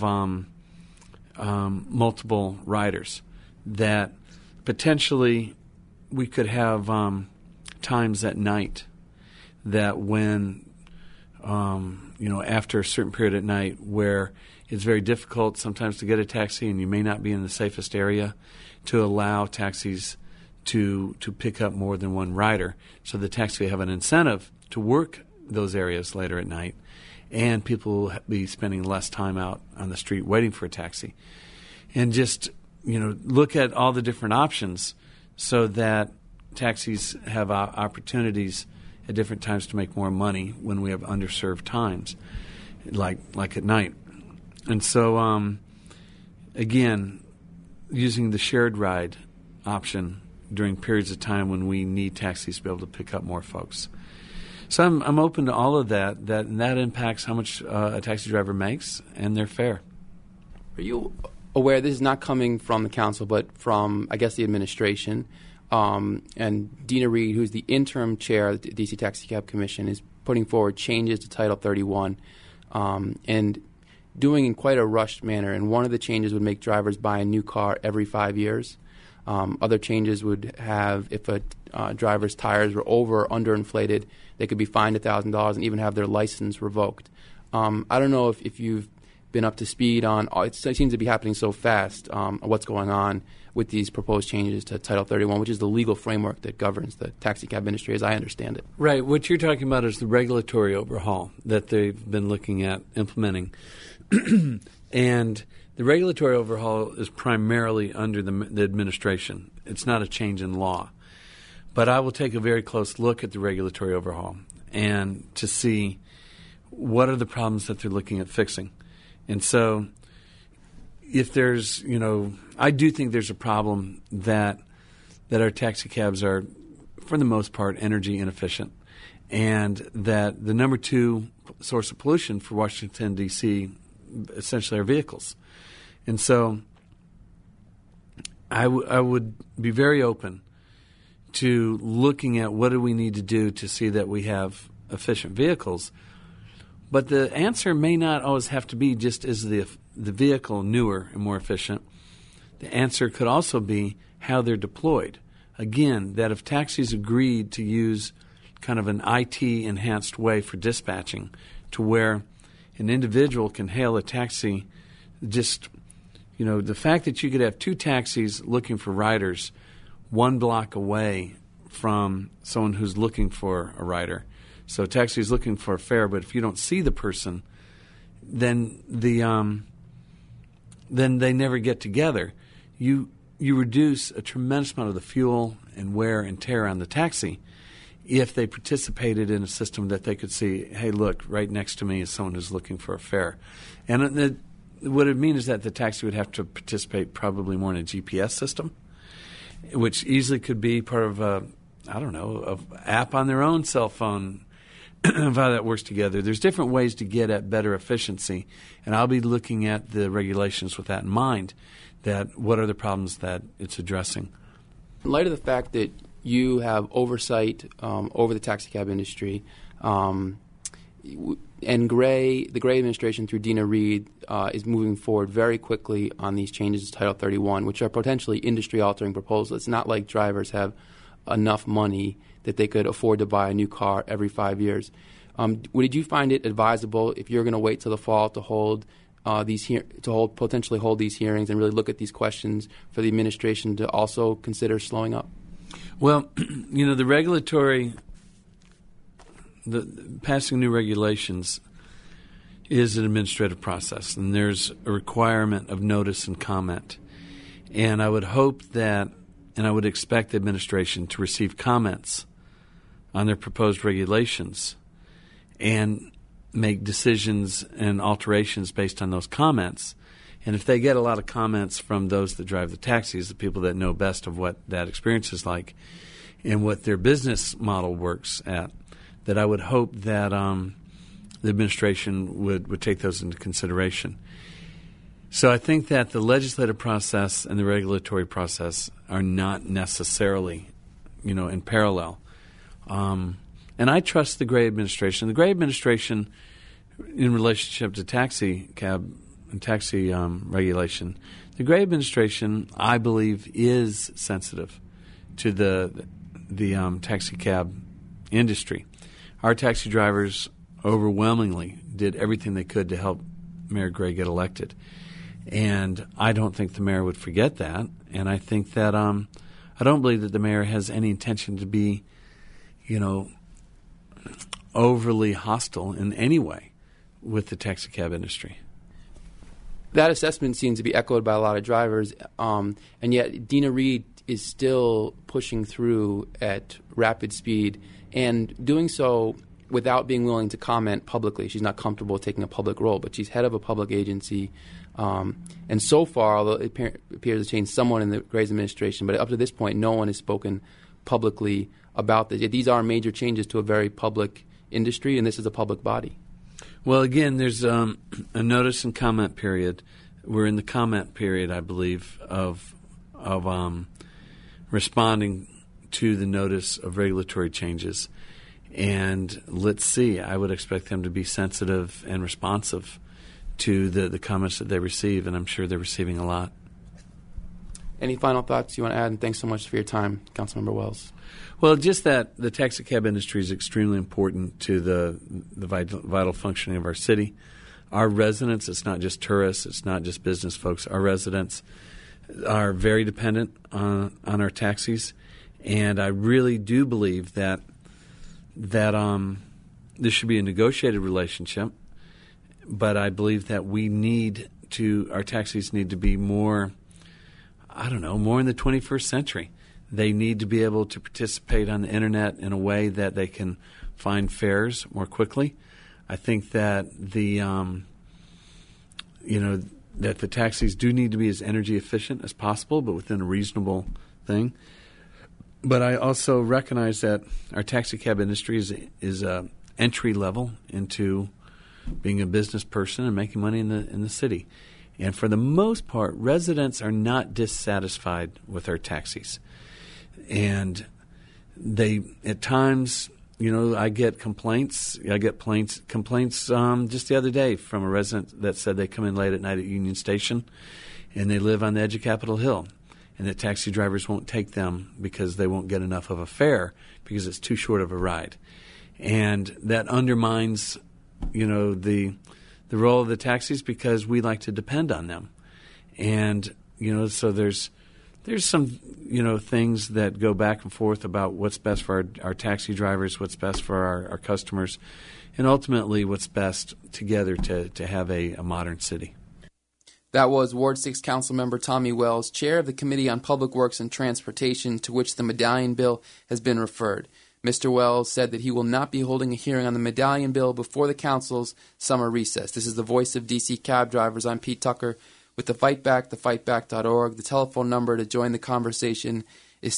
multiple riders, that potentially we could have times at night that when after a certain period at night where it's very difficult sometimes to get a taxi, and you may not be in the safest area to allow taxis to pick up more than one rider. So the taxi have an incentive to work those areas later at night, and people will be spending less time out on the street waiting for a taxi. And just, look at all the different options so that taxis have opportunities at different times to make more money when we have underserved times, like at night. And so, again, using the shared ride option during periods of time when we need taxis to be able to pick up more folks. So I'm open to all of that, and that impacts how much a taxi driver makes and their fare. Are you aware this is not coming from the council, but from, I guess, the administration? And Dina Reed, who's the interim chair of the D.C. Taxi Cab Commission, is putting forward changes to Title 31 and doing in quite a rushed manner. And one of the changes would make drivers buy a new car every 5 years. Other changes would have, if a driver's tires were over or underinflated, they could be fined $1,000 and even have their license revoked. I don't know if you've been up to speed on, it seems to be happening so fast, what's going on with these proposed changes to Title 31, which is the legal framework that governs the taxi cab industry, as I understand it. Right. What you're talking about is the regulatory overhaul that they've been looking at implementing. And the regulatory overhaul is primarily under the administration. It's not a change in law. But I will take a very close look at the regulatory overhaul and to see what are the problems that they're looking at fixing. And so if there's, I do think there's a problem that our taxi cabs are, for the most part, energy inefficient, and that the number 2 source of pollution for Washington, D.C., essentially are vehicles. And so I would be very open to looking at what do we need to do to see that we have efficient vehicles. But the answer may not always have to be just is the vehicle newer and more efficient. The answer could also be how they're deployed. Again, that if taxis agreed to use kind of an IT-enhanced way for dispatching to where an individual can hail a taxi, just, the fact that you could have 2 taxis looking for riders 1 block away from someone who's looking for a rider. So a taxi is looking for a fare, but if you don't see the person, then then they never get together. You reduce a tremendous amount of the fuel and wear and tear on the taxi if they participated in a system that they could see, hey, look, right next to me is someone who's looking for a fare. And what it means is that the taxi would have to participate probably more in a GPS system, which easily could be part of an app on their own cell phone of how that works together. There's different ways to get at better efficiency, and I'll be looking at the regulations with that in mind, that what are the problems that it's addressing. In light of the fact that you have oversight over the taxi cab industry, and the Gray administration through Dina Reed is moving forward very quickly on these changes to Title 31, which are potentially industry-altering proposals. It's not like drivers have enough money that they could afford to buy a new car every 5 years. Did you find it advisable, if you're going to wait till the fall to potentially hold these hearings and really look at these questions, for the administration to also consider slowing up? Well, the passing new regulations is an administrative process, and there's a requirement of notice and comment. And I would hope that, and I would expect the administration to receive comments on their proposed regulations and make decisions and alterations based on those comments. And if they get a lot of comments from those that drive the taxis, the people that know best of what that experience is like and what their business model works at, that I would hope that the administration would take those into consideration. So I think that the legislative process and the regulatory process are not necessarily, in parallel. And I trust the Gray administration. The Gray administration, in relationship to taxi cab and taxi regulation, the Gray administration, I believe, is sensitive to the taxi cab industry. Our taxi drivers overwhelmingly did everything they could to help Mayor Gray get elected. And I don't think the mayor would forget that. And I think that I don't believe that the mayor has any intention to be, overly hostile in any way with the taxi cab industry. That assessment seems to be echoed by a lot of drivers, and yet Dina Reed is still pushing through at rapid speed and doing so without being willing to comment publicly. She's not comfortable taking a public role, but she's head of a public agency. And so far, although it appears to change someone in the Gray's administration, but up to this point, no one has spoken publicly about this. These are major changes to a very public industry, and this is a public body. Well, again, there's a notice and comment period. We're in the comment period, I believe, of responding to the notice of regulatory changes. And let's see, I would expect them to be sensitive and responsive to the comments that they receive, and I'm sure they're receiving a lot. Any final thoughts you want to add? And thanks so much for your time, Councilmember Wells. Well, just that the taxi cab industry is extremely important to the vital functioning of our city. Our residents, it's not just tourists, it's not just business folks, our residents are very dependent on our taxis. And I really do believe that this should be a negotiated relationship, but I believe that our taxis need to be more in the 21st century. They need to be able to participate on the internet in a way that they can find fares more quickly. I think that that the taxis do need to be as energy efficient as possible, but within a reasonable thing. But I also recognize that our taxi cab industry is entry level into being a business person and making money in the city. And for the most part, residents are not dissatisfied with our taxis. And they, at times, I get complaints. I get complaints just the other day from a resident that said they come in late at night at Union Station and they live on the edge of Capitol Hill, and that taxi drivers won't take them because they won't get enough of a fare because it's too short of a ride. And that undermines, the role of the taxis because we like to depend on them. And, so there's some, things that go back and forth about what's best for our taxi drivers, what's best for our customers, and ultimately what's best together to have a modern city. That was Ward 6 Councilmember Tommy Wells, chair of the Committee on Public Works and Transportation, to which the Medallion Bill has been referred. Mr. Wells said that he will not be holding a hearing on the Medallion Bill before the Council's summer recess. This is the voice of D.C. cab drivers. I'm Pete Tucker with The Fight Back, thefightback.org. The telephone number to join the conversation is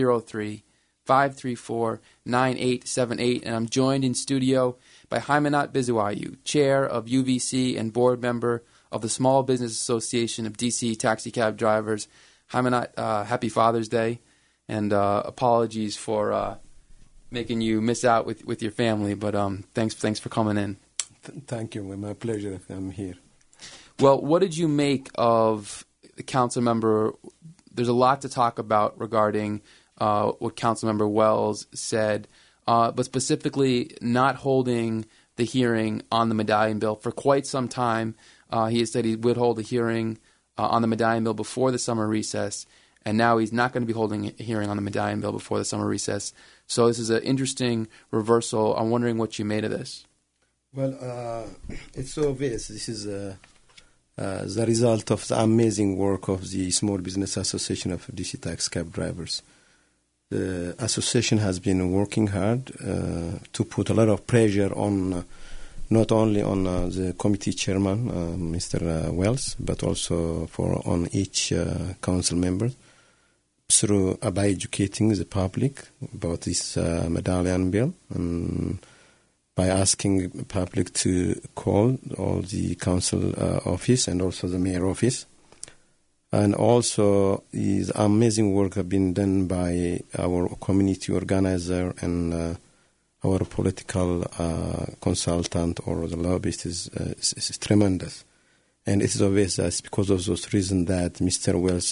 703-534-9878. And I'm joined in studio by Haimanot Bizuayu, chair of UVC and board member of the Small Business Association of D.C. Taxi Cab Drivers. Haimanot, happy Father's Day, and apologies for making you miss out with your family, but thanks for coming in. Thank you. My pleasure. I'm here. Well, what did you make of the council member? There's a lot to talk about regarding what Councilmember Wells said, but specifically not holding the hearing on the Medallion Bill for quite some time. He has said he would hold a hearing on the Medallion Bill before the summer recess, and now he's not going to be holding a hearing on the Medallion Bill before the summer recess. So this is an interesting reversal. I'm wondering what you made of this. Well, it's obvious. This is the result of the amazing work of the Small Business Association of DC Taxi Cab Drivers. The association has been working hard to put a lot of pressure on not only on the committee chairman, Mr. Wells, but also on each council member, by educating the public about this Medallion Bill, and by asking the public to call all the council office and also the mayor office. And also, is amazing work have been done by our community organizer and our political consultant or the lobbyist is tremendous. And it is obvious that it's because of those reasons that Mr. Wells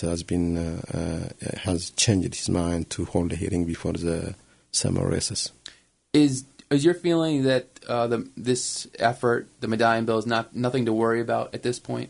has changed his mind to hold a hearing before the summer recess. Is your feeling that this effort, the Medallion Bill, is nothing to worry about at this point?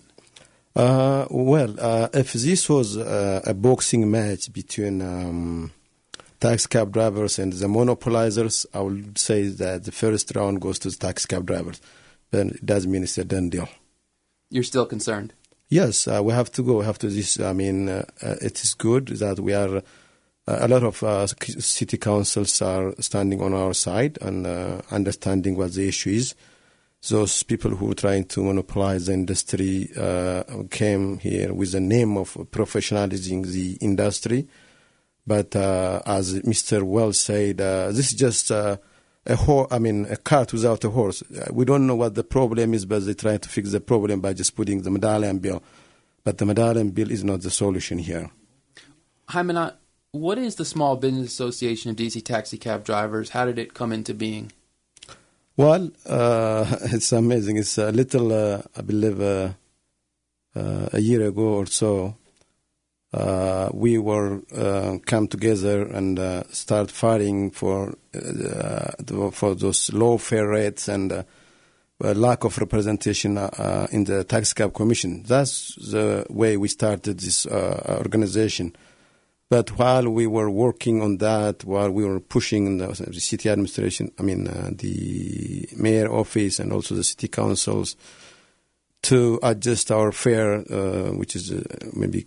If this was a boxing match between taxi cab drivers and the monopolizers, I would say that the first round goes to the taxi cab drivers. But it doesn't mean it's a done deal. You're still concerned? Yes, we have to go. We have to. It is good that we are. A lot of city councils are standing on our side and understanding what the issue is. Those people who are trying to monopolize the industry came here with the name of professionalizing the industry. But as Mr. Wells said, this is just a cart without a horse. We don't know what the problem is, but they try to fix the problem by just putting the Medallion Bill. But the Medallion Bill is not the solution here. Hymanot, what is the Small Business Association of DC Taxi Cab Drivers? How did it come into being? Well, it's amazing. It's a little, I believe, a year ago or so, we were come together and start fighting for those low fare rates and lack of representation in the Taxi Cab Commission. That's the way we started this organization. But while we were working on that, while we were pushing the city administration, the mayor office and also the city councils to adjust our fare, which is maybe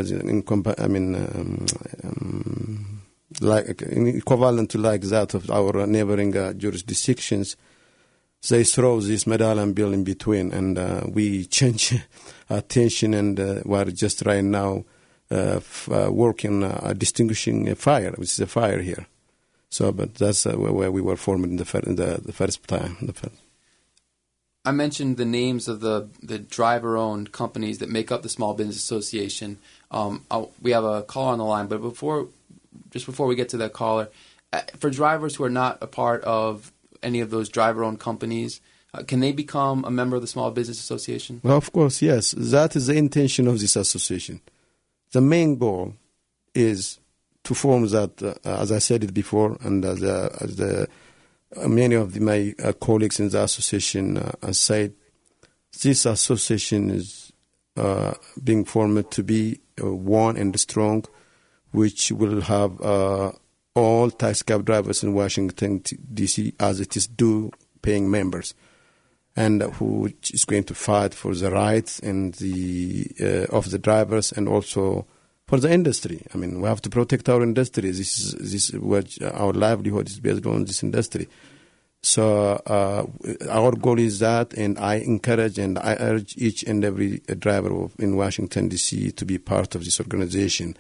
equivalent to like that of our neighboring jurisdictions, they throw this Medallion Bill in between, and we change attention, and we're just right now working distinguishing a fire, which is a fire here. So, but that's where we were formed in the first time. I mentioned the names of the driver-owned companies that make up the Small Business Association. We have a caller on the line, but before we get to that caller, for drivers who are not a part of any of those driver-owned companies, can they become a member of the Small Business Association? Well, of course, yes. That is the intention of this association. The main goal is to form that, as I said it before, and as many of my colleagues in the association said, this association is being formed to be one and strong, which will have all taxi cab drivers in Washington, D.C., as it is due, paying members, and who is going to fight for the rights and of the drivers and also for the industry. I mean, we have to protect our industry. This is what our livelihood is based on, this industry. So our goal is that, and I encourage and I urge each and every driver in Washington, D.C. to be part of this organization.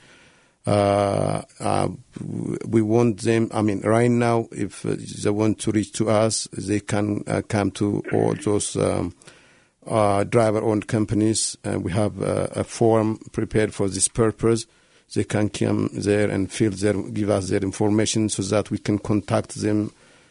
We want them, right now, if they want to reach to us, they can come to all those driver-owned companies. We have a form prepared for this purpose. They can come there and give us their information so that we can contact them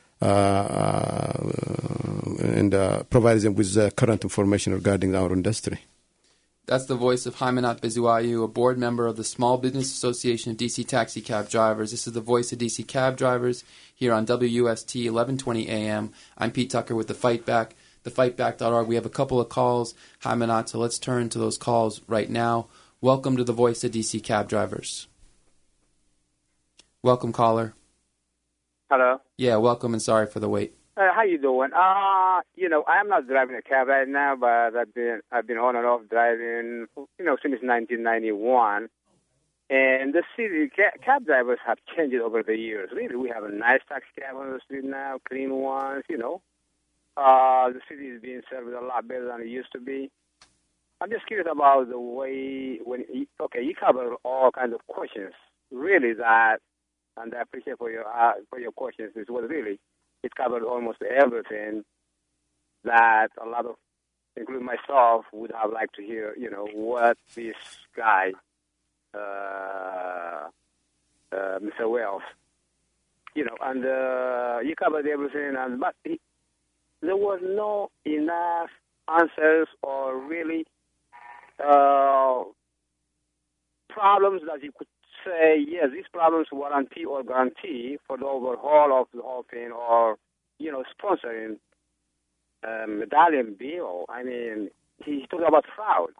and provide them with the current information regarding our industry. That's the voice of Hymanot Bezuayu, a board member of the Small Business Association of D.C. Taxi Cab Drivers. This is the voice of D.C. Cab Drivers here on WUST 1120 AM. I'm Pete Tucker with The Fight Back, thefightback.org. We have a couple of calls, Hymanot, so let's turn to those calls right now. Welcome to the voice of D.C. Cab Drivers. Welcome, caller. Hello. Yeah, welcome and sorry for the wait. How you doing? I'm not driving a cab right now, but I've been on and off driving, since 1991. And the city cab drivers have changed over the years. Really, we have a nice taxi cab on the street now, clean ones. The city is being served a lot better than it used to be. I'm just curious about the way you cover all kinds of questions. Really, that, and I appreciate for your questions. This was really. It covered almost everything that a lot of, including myself, would have liked to hear, what this guy, Mr. Wells, and you covered everything, but there was no enough answers or really problems that you could say, yes, these problems warranty or guarantee for the overhaul of the whole thing, or, sponsoring medallion bill. I mean, he talked about fraud.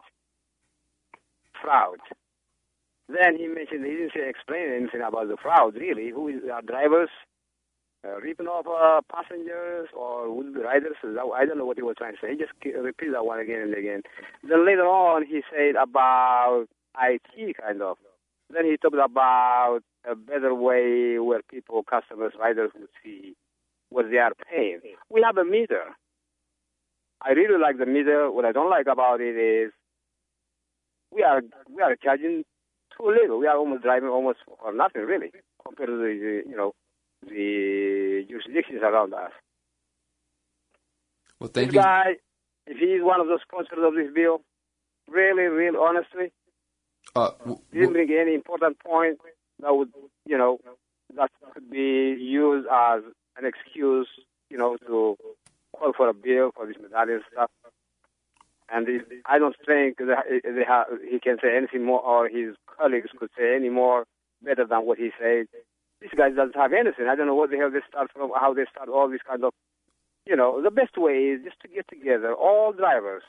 Then he mentioned, he didn't explain anything about the fraud, really. Who is our drivers ripping off passengers or would the riders? I don't know what he was trying to say. He just repeated that one again and again. Then later on, he said about IT, kind of. Then he talked about a better way where people, customers, riders would see what they are paying. We have a meter. I really like the meter. What I don't like about it is we are charging too little. We are almost driving almost for nothing, really, compared to the jurisdictions around us. Well, thank this you. guy, if he is one of the sponsors of this bill, really, honestly, didn't bring any important point that would, that could be used as an excuse, to call for a bill for this medallion stuff. And I don't think he can say anything more, or his colleagues could say any more better than what he said. This guy doesn't have anything. I don't know what the hell they start from, how they start all this kind of, the best way is just to get together, all drivers,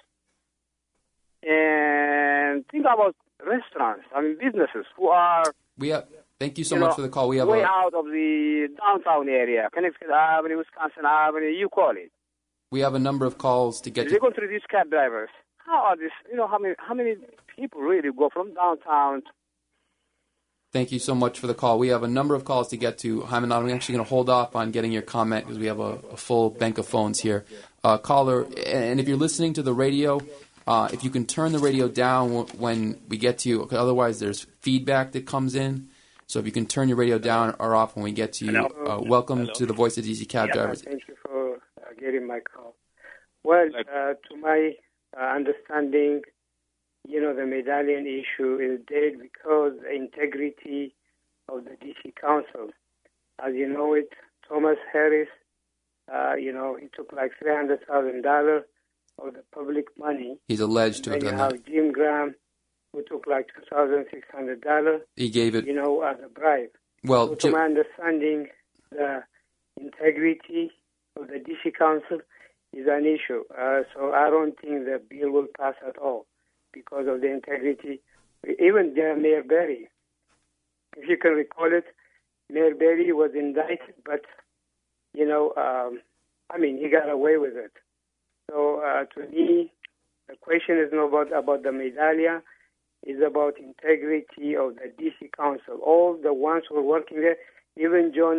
and think about restaurants, businesses who are... Thank you so much for the call. We have way out of the downtown area, Connecticut Avenue, Wisconsin Avenue, you call it. We have a number of calls to get They go through these cab drivers. How are this? How many people really go from downtown? Thank you so much for the call. We have a number of calls to get to. Hyman, I'm actually going to hold off on getting your comment because we have a full bank of phones here. Caller, and if you're listening to the radio, if you can turn the radio down when we get to you, otherwise there's feedback that comes in. So if you can turn your radio down or off when we get to you, welcome to the Voice of DC Cab Drivers. Thank you for getting my call. Well, to my understanding, the medallion issue is dead because the integrity of the DC Council. As you know it, Thomas Harris, he took like $300,000 of the public money. He's alleged to have done that. And you have Jim Graham, who took like $2,600. He gave it. As a bribe. Well, so to my understanding, the integrity of the DC Council is an issue. So I don't think the bill will pass at all because of the integrity. Even Mayor Berry, if you can recall it, Mayor Berry was indicted, but, he got away with it. So to me, the question is not about the medallion. It's about integrity of the DC Council. All the ones who are working there, even John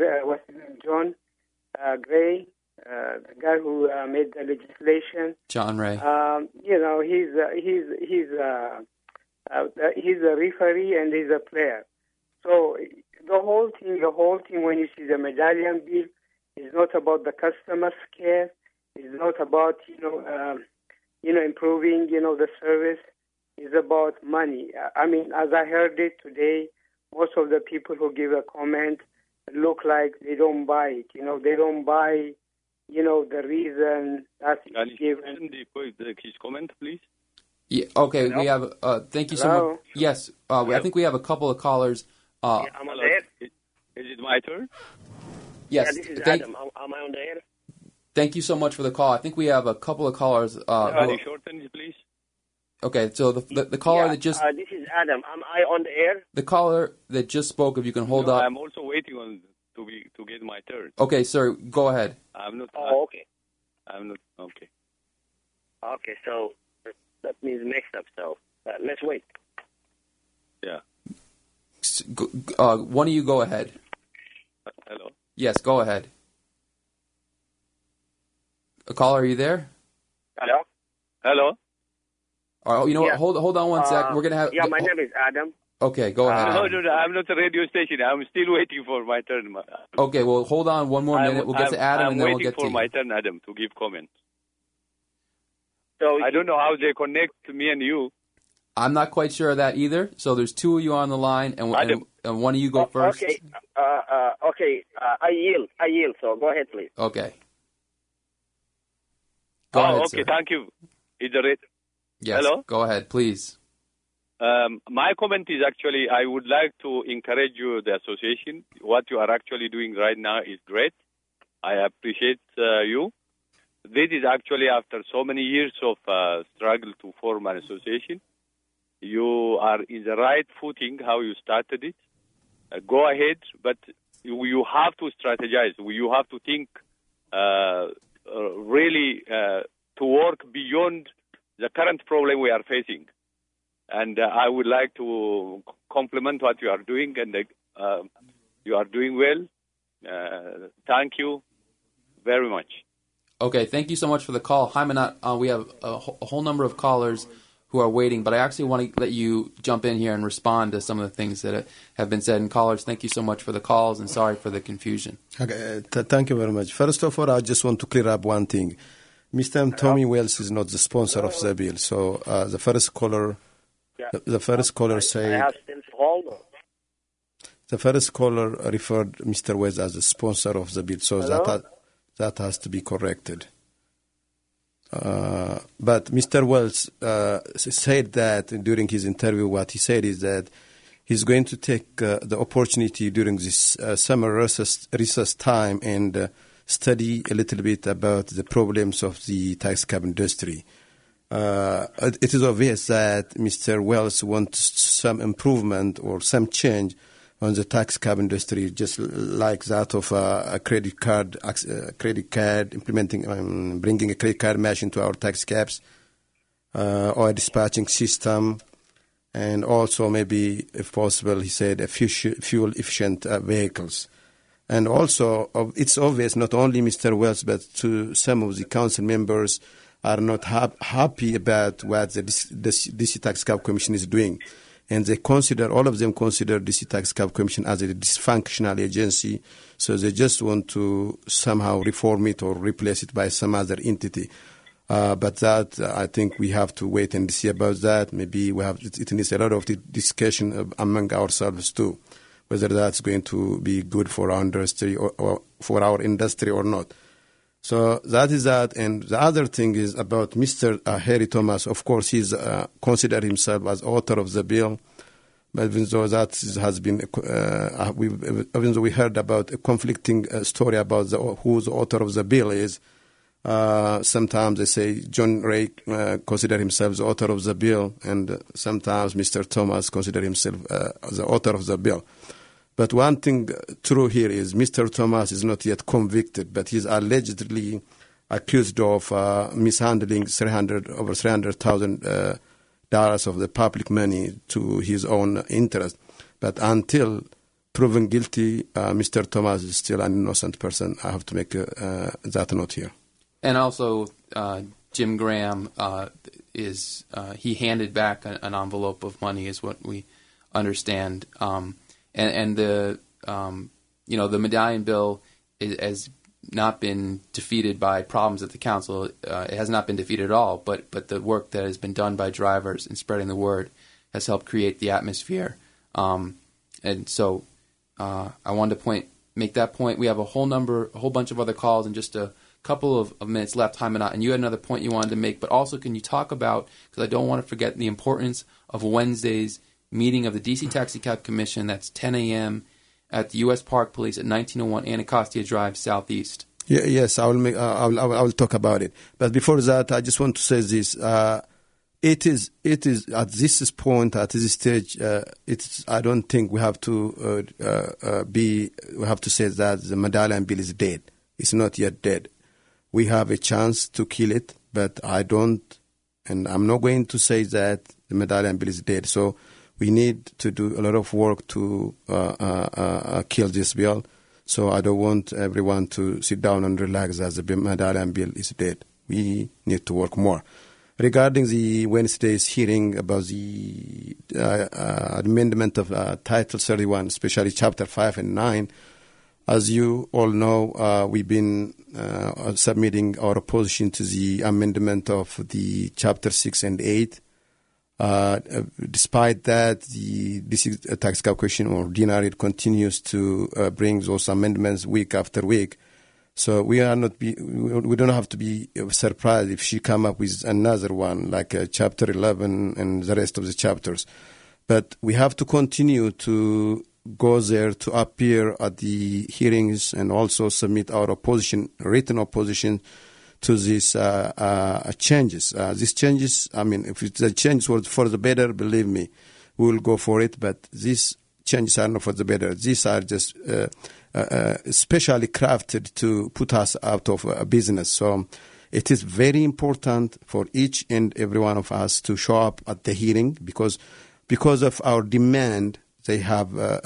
Gray, the guy who made the legislation. John Ray. He's a referee and he's a player. So the whole thing when you see the medallion bill is not about the customer care. It's not about improving the service. It's about money. As I heard it today, most of the people who give a comment look like they don't buy it. They don't buy, the reason that's given. His comment, please. Yeah. Okay. Hello? We have. Thank you so much. Yes. I think we have a couple of callers. I'm on the air. Is it my turn? Yes. Yeah, this is Adam. Am I on the air? Thank you so much for the call. I think we have a couple of callers. Shorten it, please. Okay, so the caller that just... this is Adam. Am I on the air? The caller that just spoke, if you can hold up... I'm also waiting to get my turn. Okay, sir, go ahead. I'm not... okay. I'm not... Okay. Okay, so that means mixed up, so let's wait. Yeah. One of you go ahead. Hello? Yes, go ahead. Caller, are you there? Hello? Hello? All right, you know what? Hold on one sec. We're gonna have. Yeah, my name is Adam. Okay, go ahead. No, I'm not a radio station. I'm still waiting for my turn. Okay, well, hold on one more minute. We'll get to Adam, and then we'll get to you. I'm waiting for my turn, Adam, to give comments. So I don't know how they connect me and you. I'm not quite sure of that either. So there's two of you on the line, and one of you go first. Okay. I yield. So go ahead, please. Okay. Go ahead, okay. Sir. Thank you. Is it? Yes. Hello? Go ahead, please. My comment is actually, I would like to encourage you, the association. What you are actually doing right now is great. I appreciate you. This is actually after so many years of struggle to form an association. You are in the right footing how you started it. Go ahead, but you have to strategize. You have to think really to work beyond the current problem we are facing. And I would like to compliment what you are doing, and you are doing well. Thank you very much. Okay, thank you so much for the call. Haymanat, we have a whole number of callers who are waiting, but I actually want to let you jump in here and respond to some of the things that have been said. And callers, thank you so much for the calls, and sorry for the confusion. Okay, thank you very much. First of all, I just want to clear up one thing. Mr. Tommy Wells is not the sponsor of the bill. So the first caller said... The first caller referred Mr. Wells as the sponsor of the bill, so that has to be corrected. But Mr. Wells said that during his interview, what he said is that he's going to take the opportunity during this summer recess time and study a little bit about the problems of the taxi cab industry. It is obvious that Mr. Wells wants some improvement or some change on the taxi cab industry, just like that of a credit card implementing, bringing a credit card machine to our taxi cabs, or a dispatching system, and also maybe, if possible, he said, fuel-efficient vehicles. And also, it's obvious not only Mr. Wells, but to some of the council members are not happy about what the DC Tax Cab Commission is doing. And all of them consider DC Tax Cab Commission as a dysfunctional agency, so they just want to somehow reform it or replace it by some other entity. But that, I think we have to wait and see about that. Maybe it needs a lot of discussion among ourselves too, whether that's going to be good for our industry or for our industry or not. So that is that. And the other thing is about Mr. Harry Thomas. Of course, he's considered himself as author of the bill. But even though that has been, even though we heard about a conflicting story about who the author of the bill is, sometimes they say John Ray considered himself the author of the bill, and sometimes Mr. Thomas considered himself the author of the bill. But one thing true here is Mr. Thomas is not yet convicted, but he's allegedly accused of mishandling over $300,000 of the public money to his own interest. But until proven guilty, Mr. Thomas is still an innocent person. I have to make that note here. And also, Jim Graham he handed back an envelope of money, is what we understand. And the medallion bill has not been defeated by problems at the council. It has not been defeated at all, but the work that has been done by drivers in spreading the word has helped create the atmosphere. And so I wanted to make that point. We have a whole bunch of other calls and just a couple of minutes left, Haymanat, and you had another point you wanted to make, but also can you talk about, because I don't want to forget, the importance of Wednesday's meeting of the D.C. Taxi Cab Commission. That's 10 a.m. at the U.S. Park Police at 1901 Anacostia Drive, Southeast. Yes, I will talk about it. But before that, I just want to say this. It is at this point, at this stage, I don't think we have to we have to say that the medallion bill is dead. It's not yet dead. We have a chance to kill it, but I don't, and I'm not going to say that the medallion bill is dead. So we need to do a lot of work to kill this bill. So I don't want everyone to sit down and relax as the medallion bill is dead. We need to work more. Regarding the Wednesday's hearing about the amendment of Title 31, especially Chapter 5 and 9, as you all know, we've been submitting our opposition to the amendment of the Chapter 6 and 8. Despite that, the DC Tax Cab Commission or DNR continues to bring those amendments week after week. So we don't have to be surprised if she come up with another one like Chapter 11 and the rest of the chapters. But we have to continue to go there to appear at the hearings and also submit our written opposition to these changes. These changes, I mean, if the changes were for the better, believe me, we will go for it. But these changes are not for the better. These are just specially crafted to put us out of business. So it is very important for each and every one of us to show up at the hearing because of our demand. They have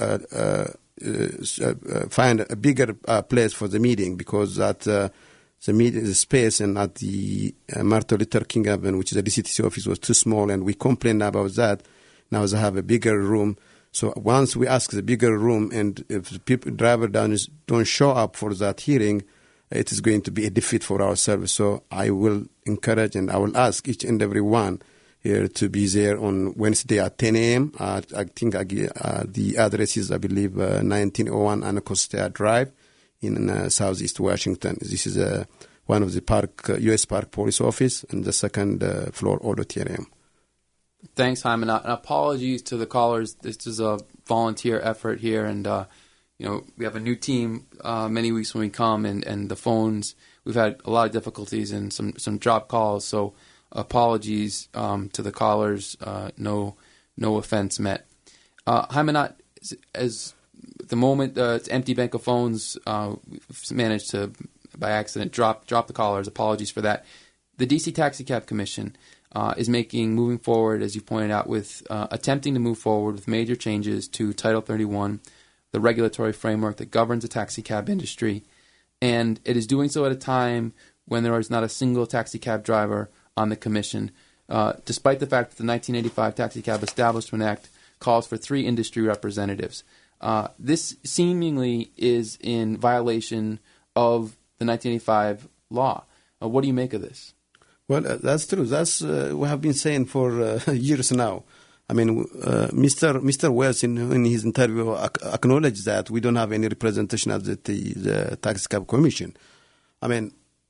find a bigger place for the meeting because at the meeting space and at the Martin Luther King Avenue, which is the DCTC office, was too small, and we complained about that. Now they have a bigger room. So once we ask the bigger room, and if the driver don't show up for that hearing, it is going to be a defeat for our service. So I will encourage and I will ask each and every one here to be there on Wednesday at 10 a.m. I think the address is, I believe, 1901 Anacostia Drive in Southeast Washington. This is one of the U.S. Park Police Office and the second floor auditorium. Thanks, Hyman. And apologies to the callers. This is a volunteer effort here, and we have a new team many weeks when we come, and the phones, we've had a lot of difficulties and some drop calls, so apologies to the callers. No offense meant. Hyman, as the moment it's empty bank of phones, we've managed to, by accident, drop the callers. Apologies for that. The DC Taxi Cab Commission is moving forward, as you pointed out, with attempting to move forward with major changes to Title 31, the regulatory framework that governs the taxi cab industry. And it is doing so at a time when there is not a single taxi cab driver on the commission, despite the fact that the 1985 Taxi Cab Establishment Act calls for 3 industry representatives. This seemingly is in violation of the 1985 law. What do you make of this? Well, that's true. That's we have been saying for years now. I mean, Mr. Wells in his interview acknowledged that we don't have any representation at the Taxi Cab Commission. I mean,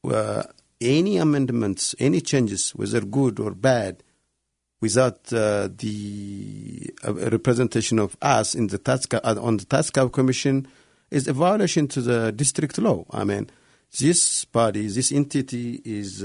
any amendments, any changes, whether good or bad, without the representation of us in the on the Taxi Cab Commission is a violation to the district law. I mean, this body, this entity is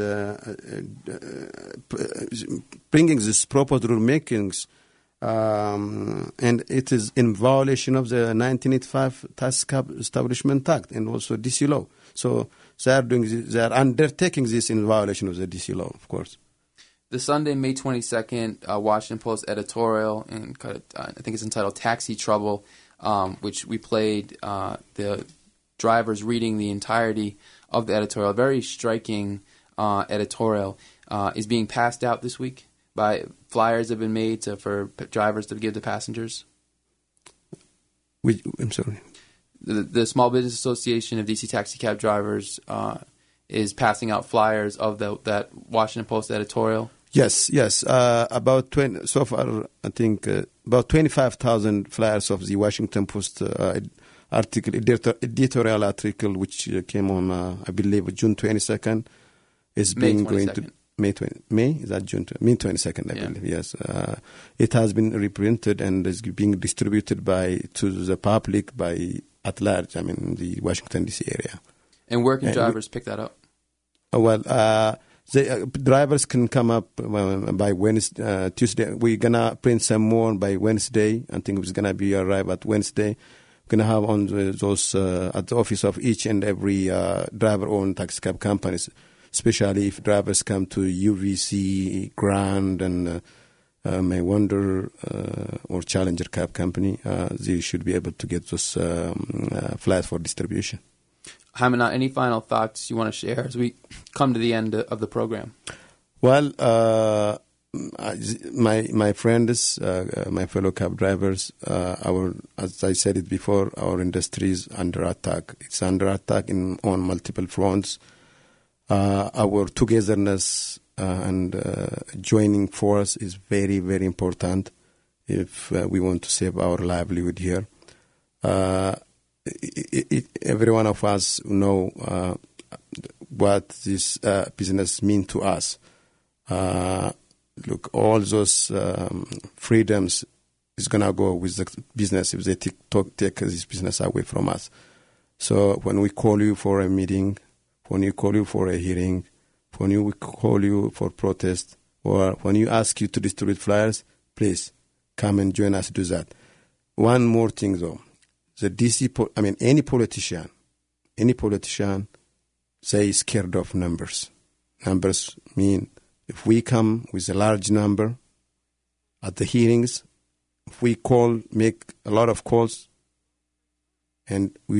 bringing this proposed rulemakings, and it is in violation of the 1985 Taxi Cab Establishment Act and also DC law. So they are undertaking this in violation of the DC law, of course. The Sunday, May 22nd, Washington Post editorial, and I think it's entitled "Taxi Trouble," which we played the drivers reading the entirety of the editorial. A very striking editorial is being passed out this week. By flyers have been made for drivers to give to passengers. I'm sorry. The Small Business Association of DC Taxi Cab Drivers is passing out flyers of that Washington Post editorial. Yes. About 20 so far. I think about 25,000 flyers of the Washington Post editorial article, which came on, I believe, June 22nd, is being going to May is that June? May 22nd, I believe. Yes, it has been reprinted and is being distributed to the public at large. I mean, the Washington D.C. area. And where can drivers pick that up? The drivers can come up by Wednesday, Tuesday. We're gonna print some more by Wednesday. I think it's gonna be arrive at Wednesday. We're gonna have on those at the office of each and every driver-owned taxi cab companies, especially if drivers come to UVC, Grand, and May Wonder or Challenger Cab Company. They should be able to get those flyers for distribution. Hyman, any final thoughts you want to share as we come to the end of the program? Well, my friends, my fellow cab drivers, as I said it before, our industry is under attack. It's under attack on multiple fronts. Our togetherness and joining force is very, very important if we want to save our livelihood here. Every one of us know what this business means to us. Look, all those freedoms is going to go with the business if they take this business away from us. So when we call you for a meeting, when we call you for a hearing, when we call you for protest, or when you ask you to distribute flyers, please come and join us to do that. One more thing, though. The DC, any politician, say is scared of numbers. Numbers mean if we come with a large number at the hearings, if we make a lot of calls, and we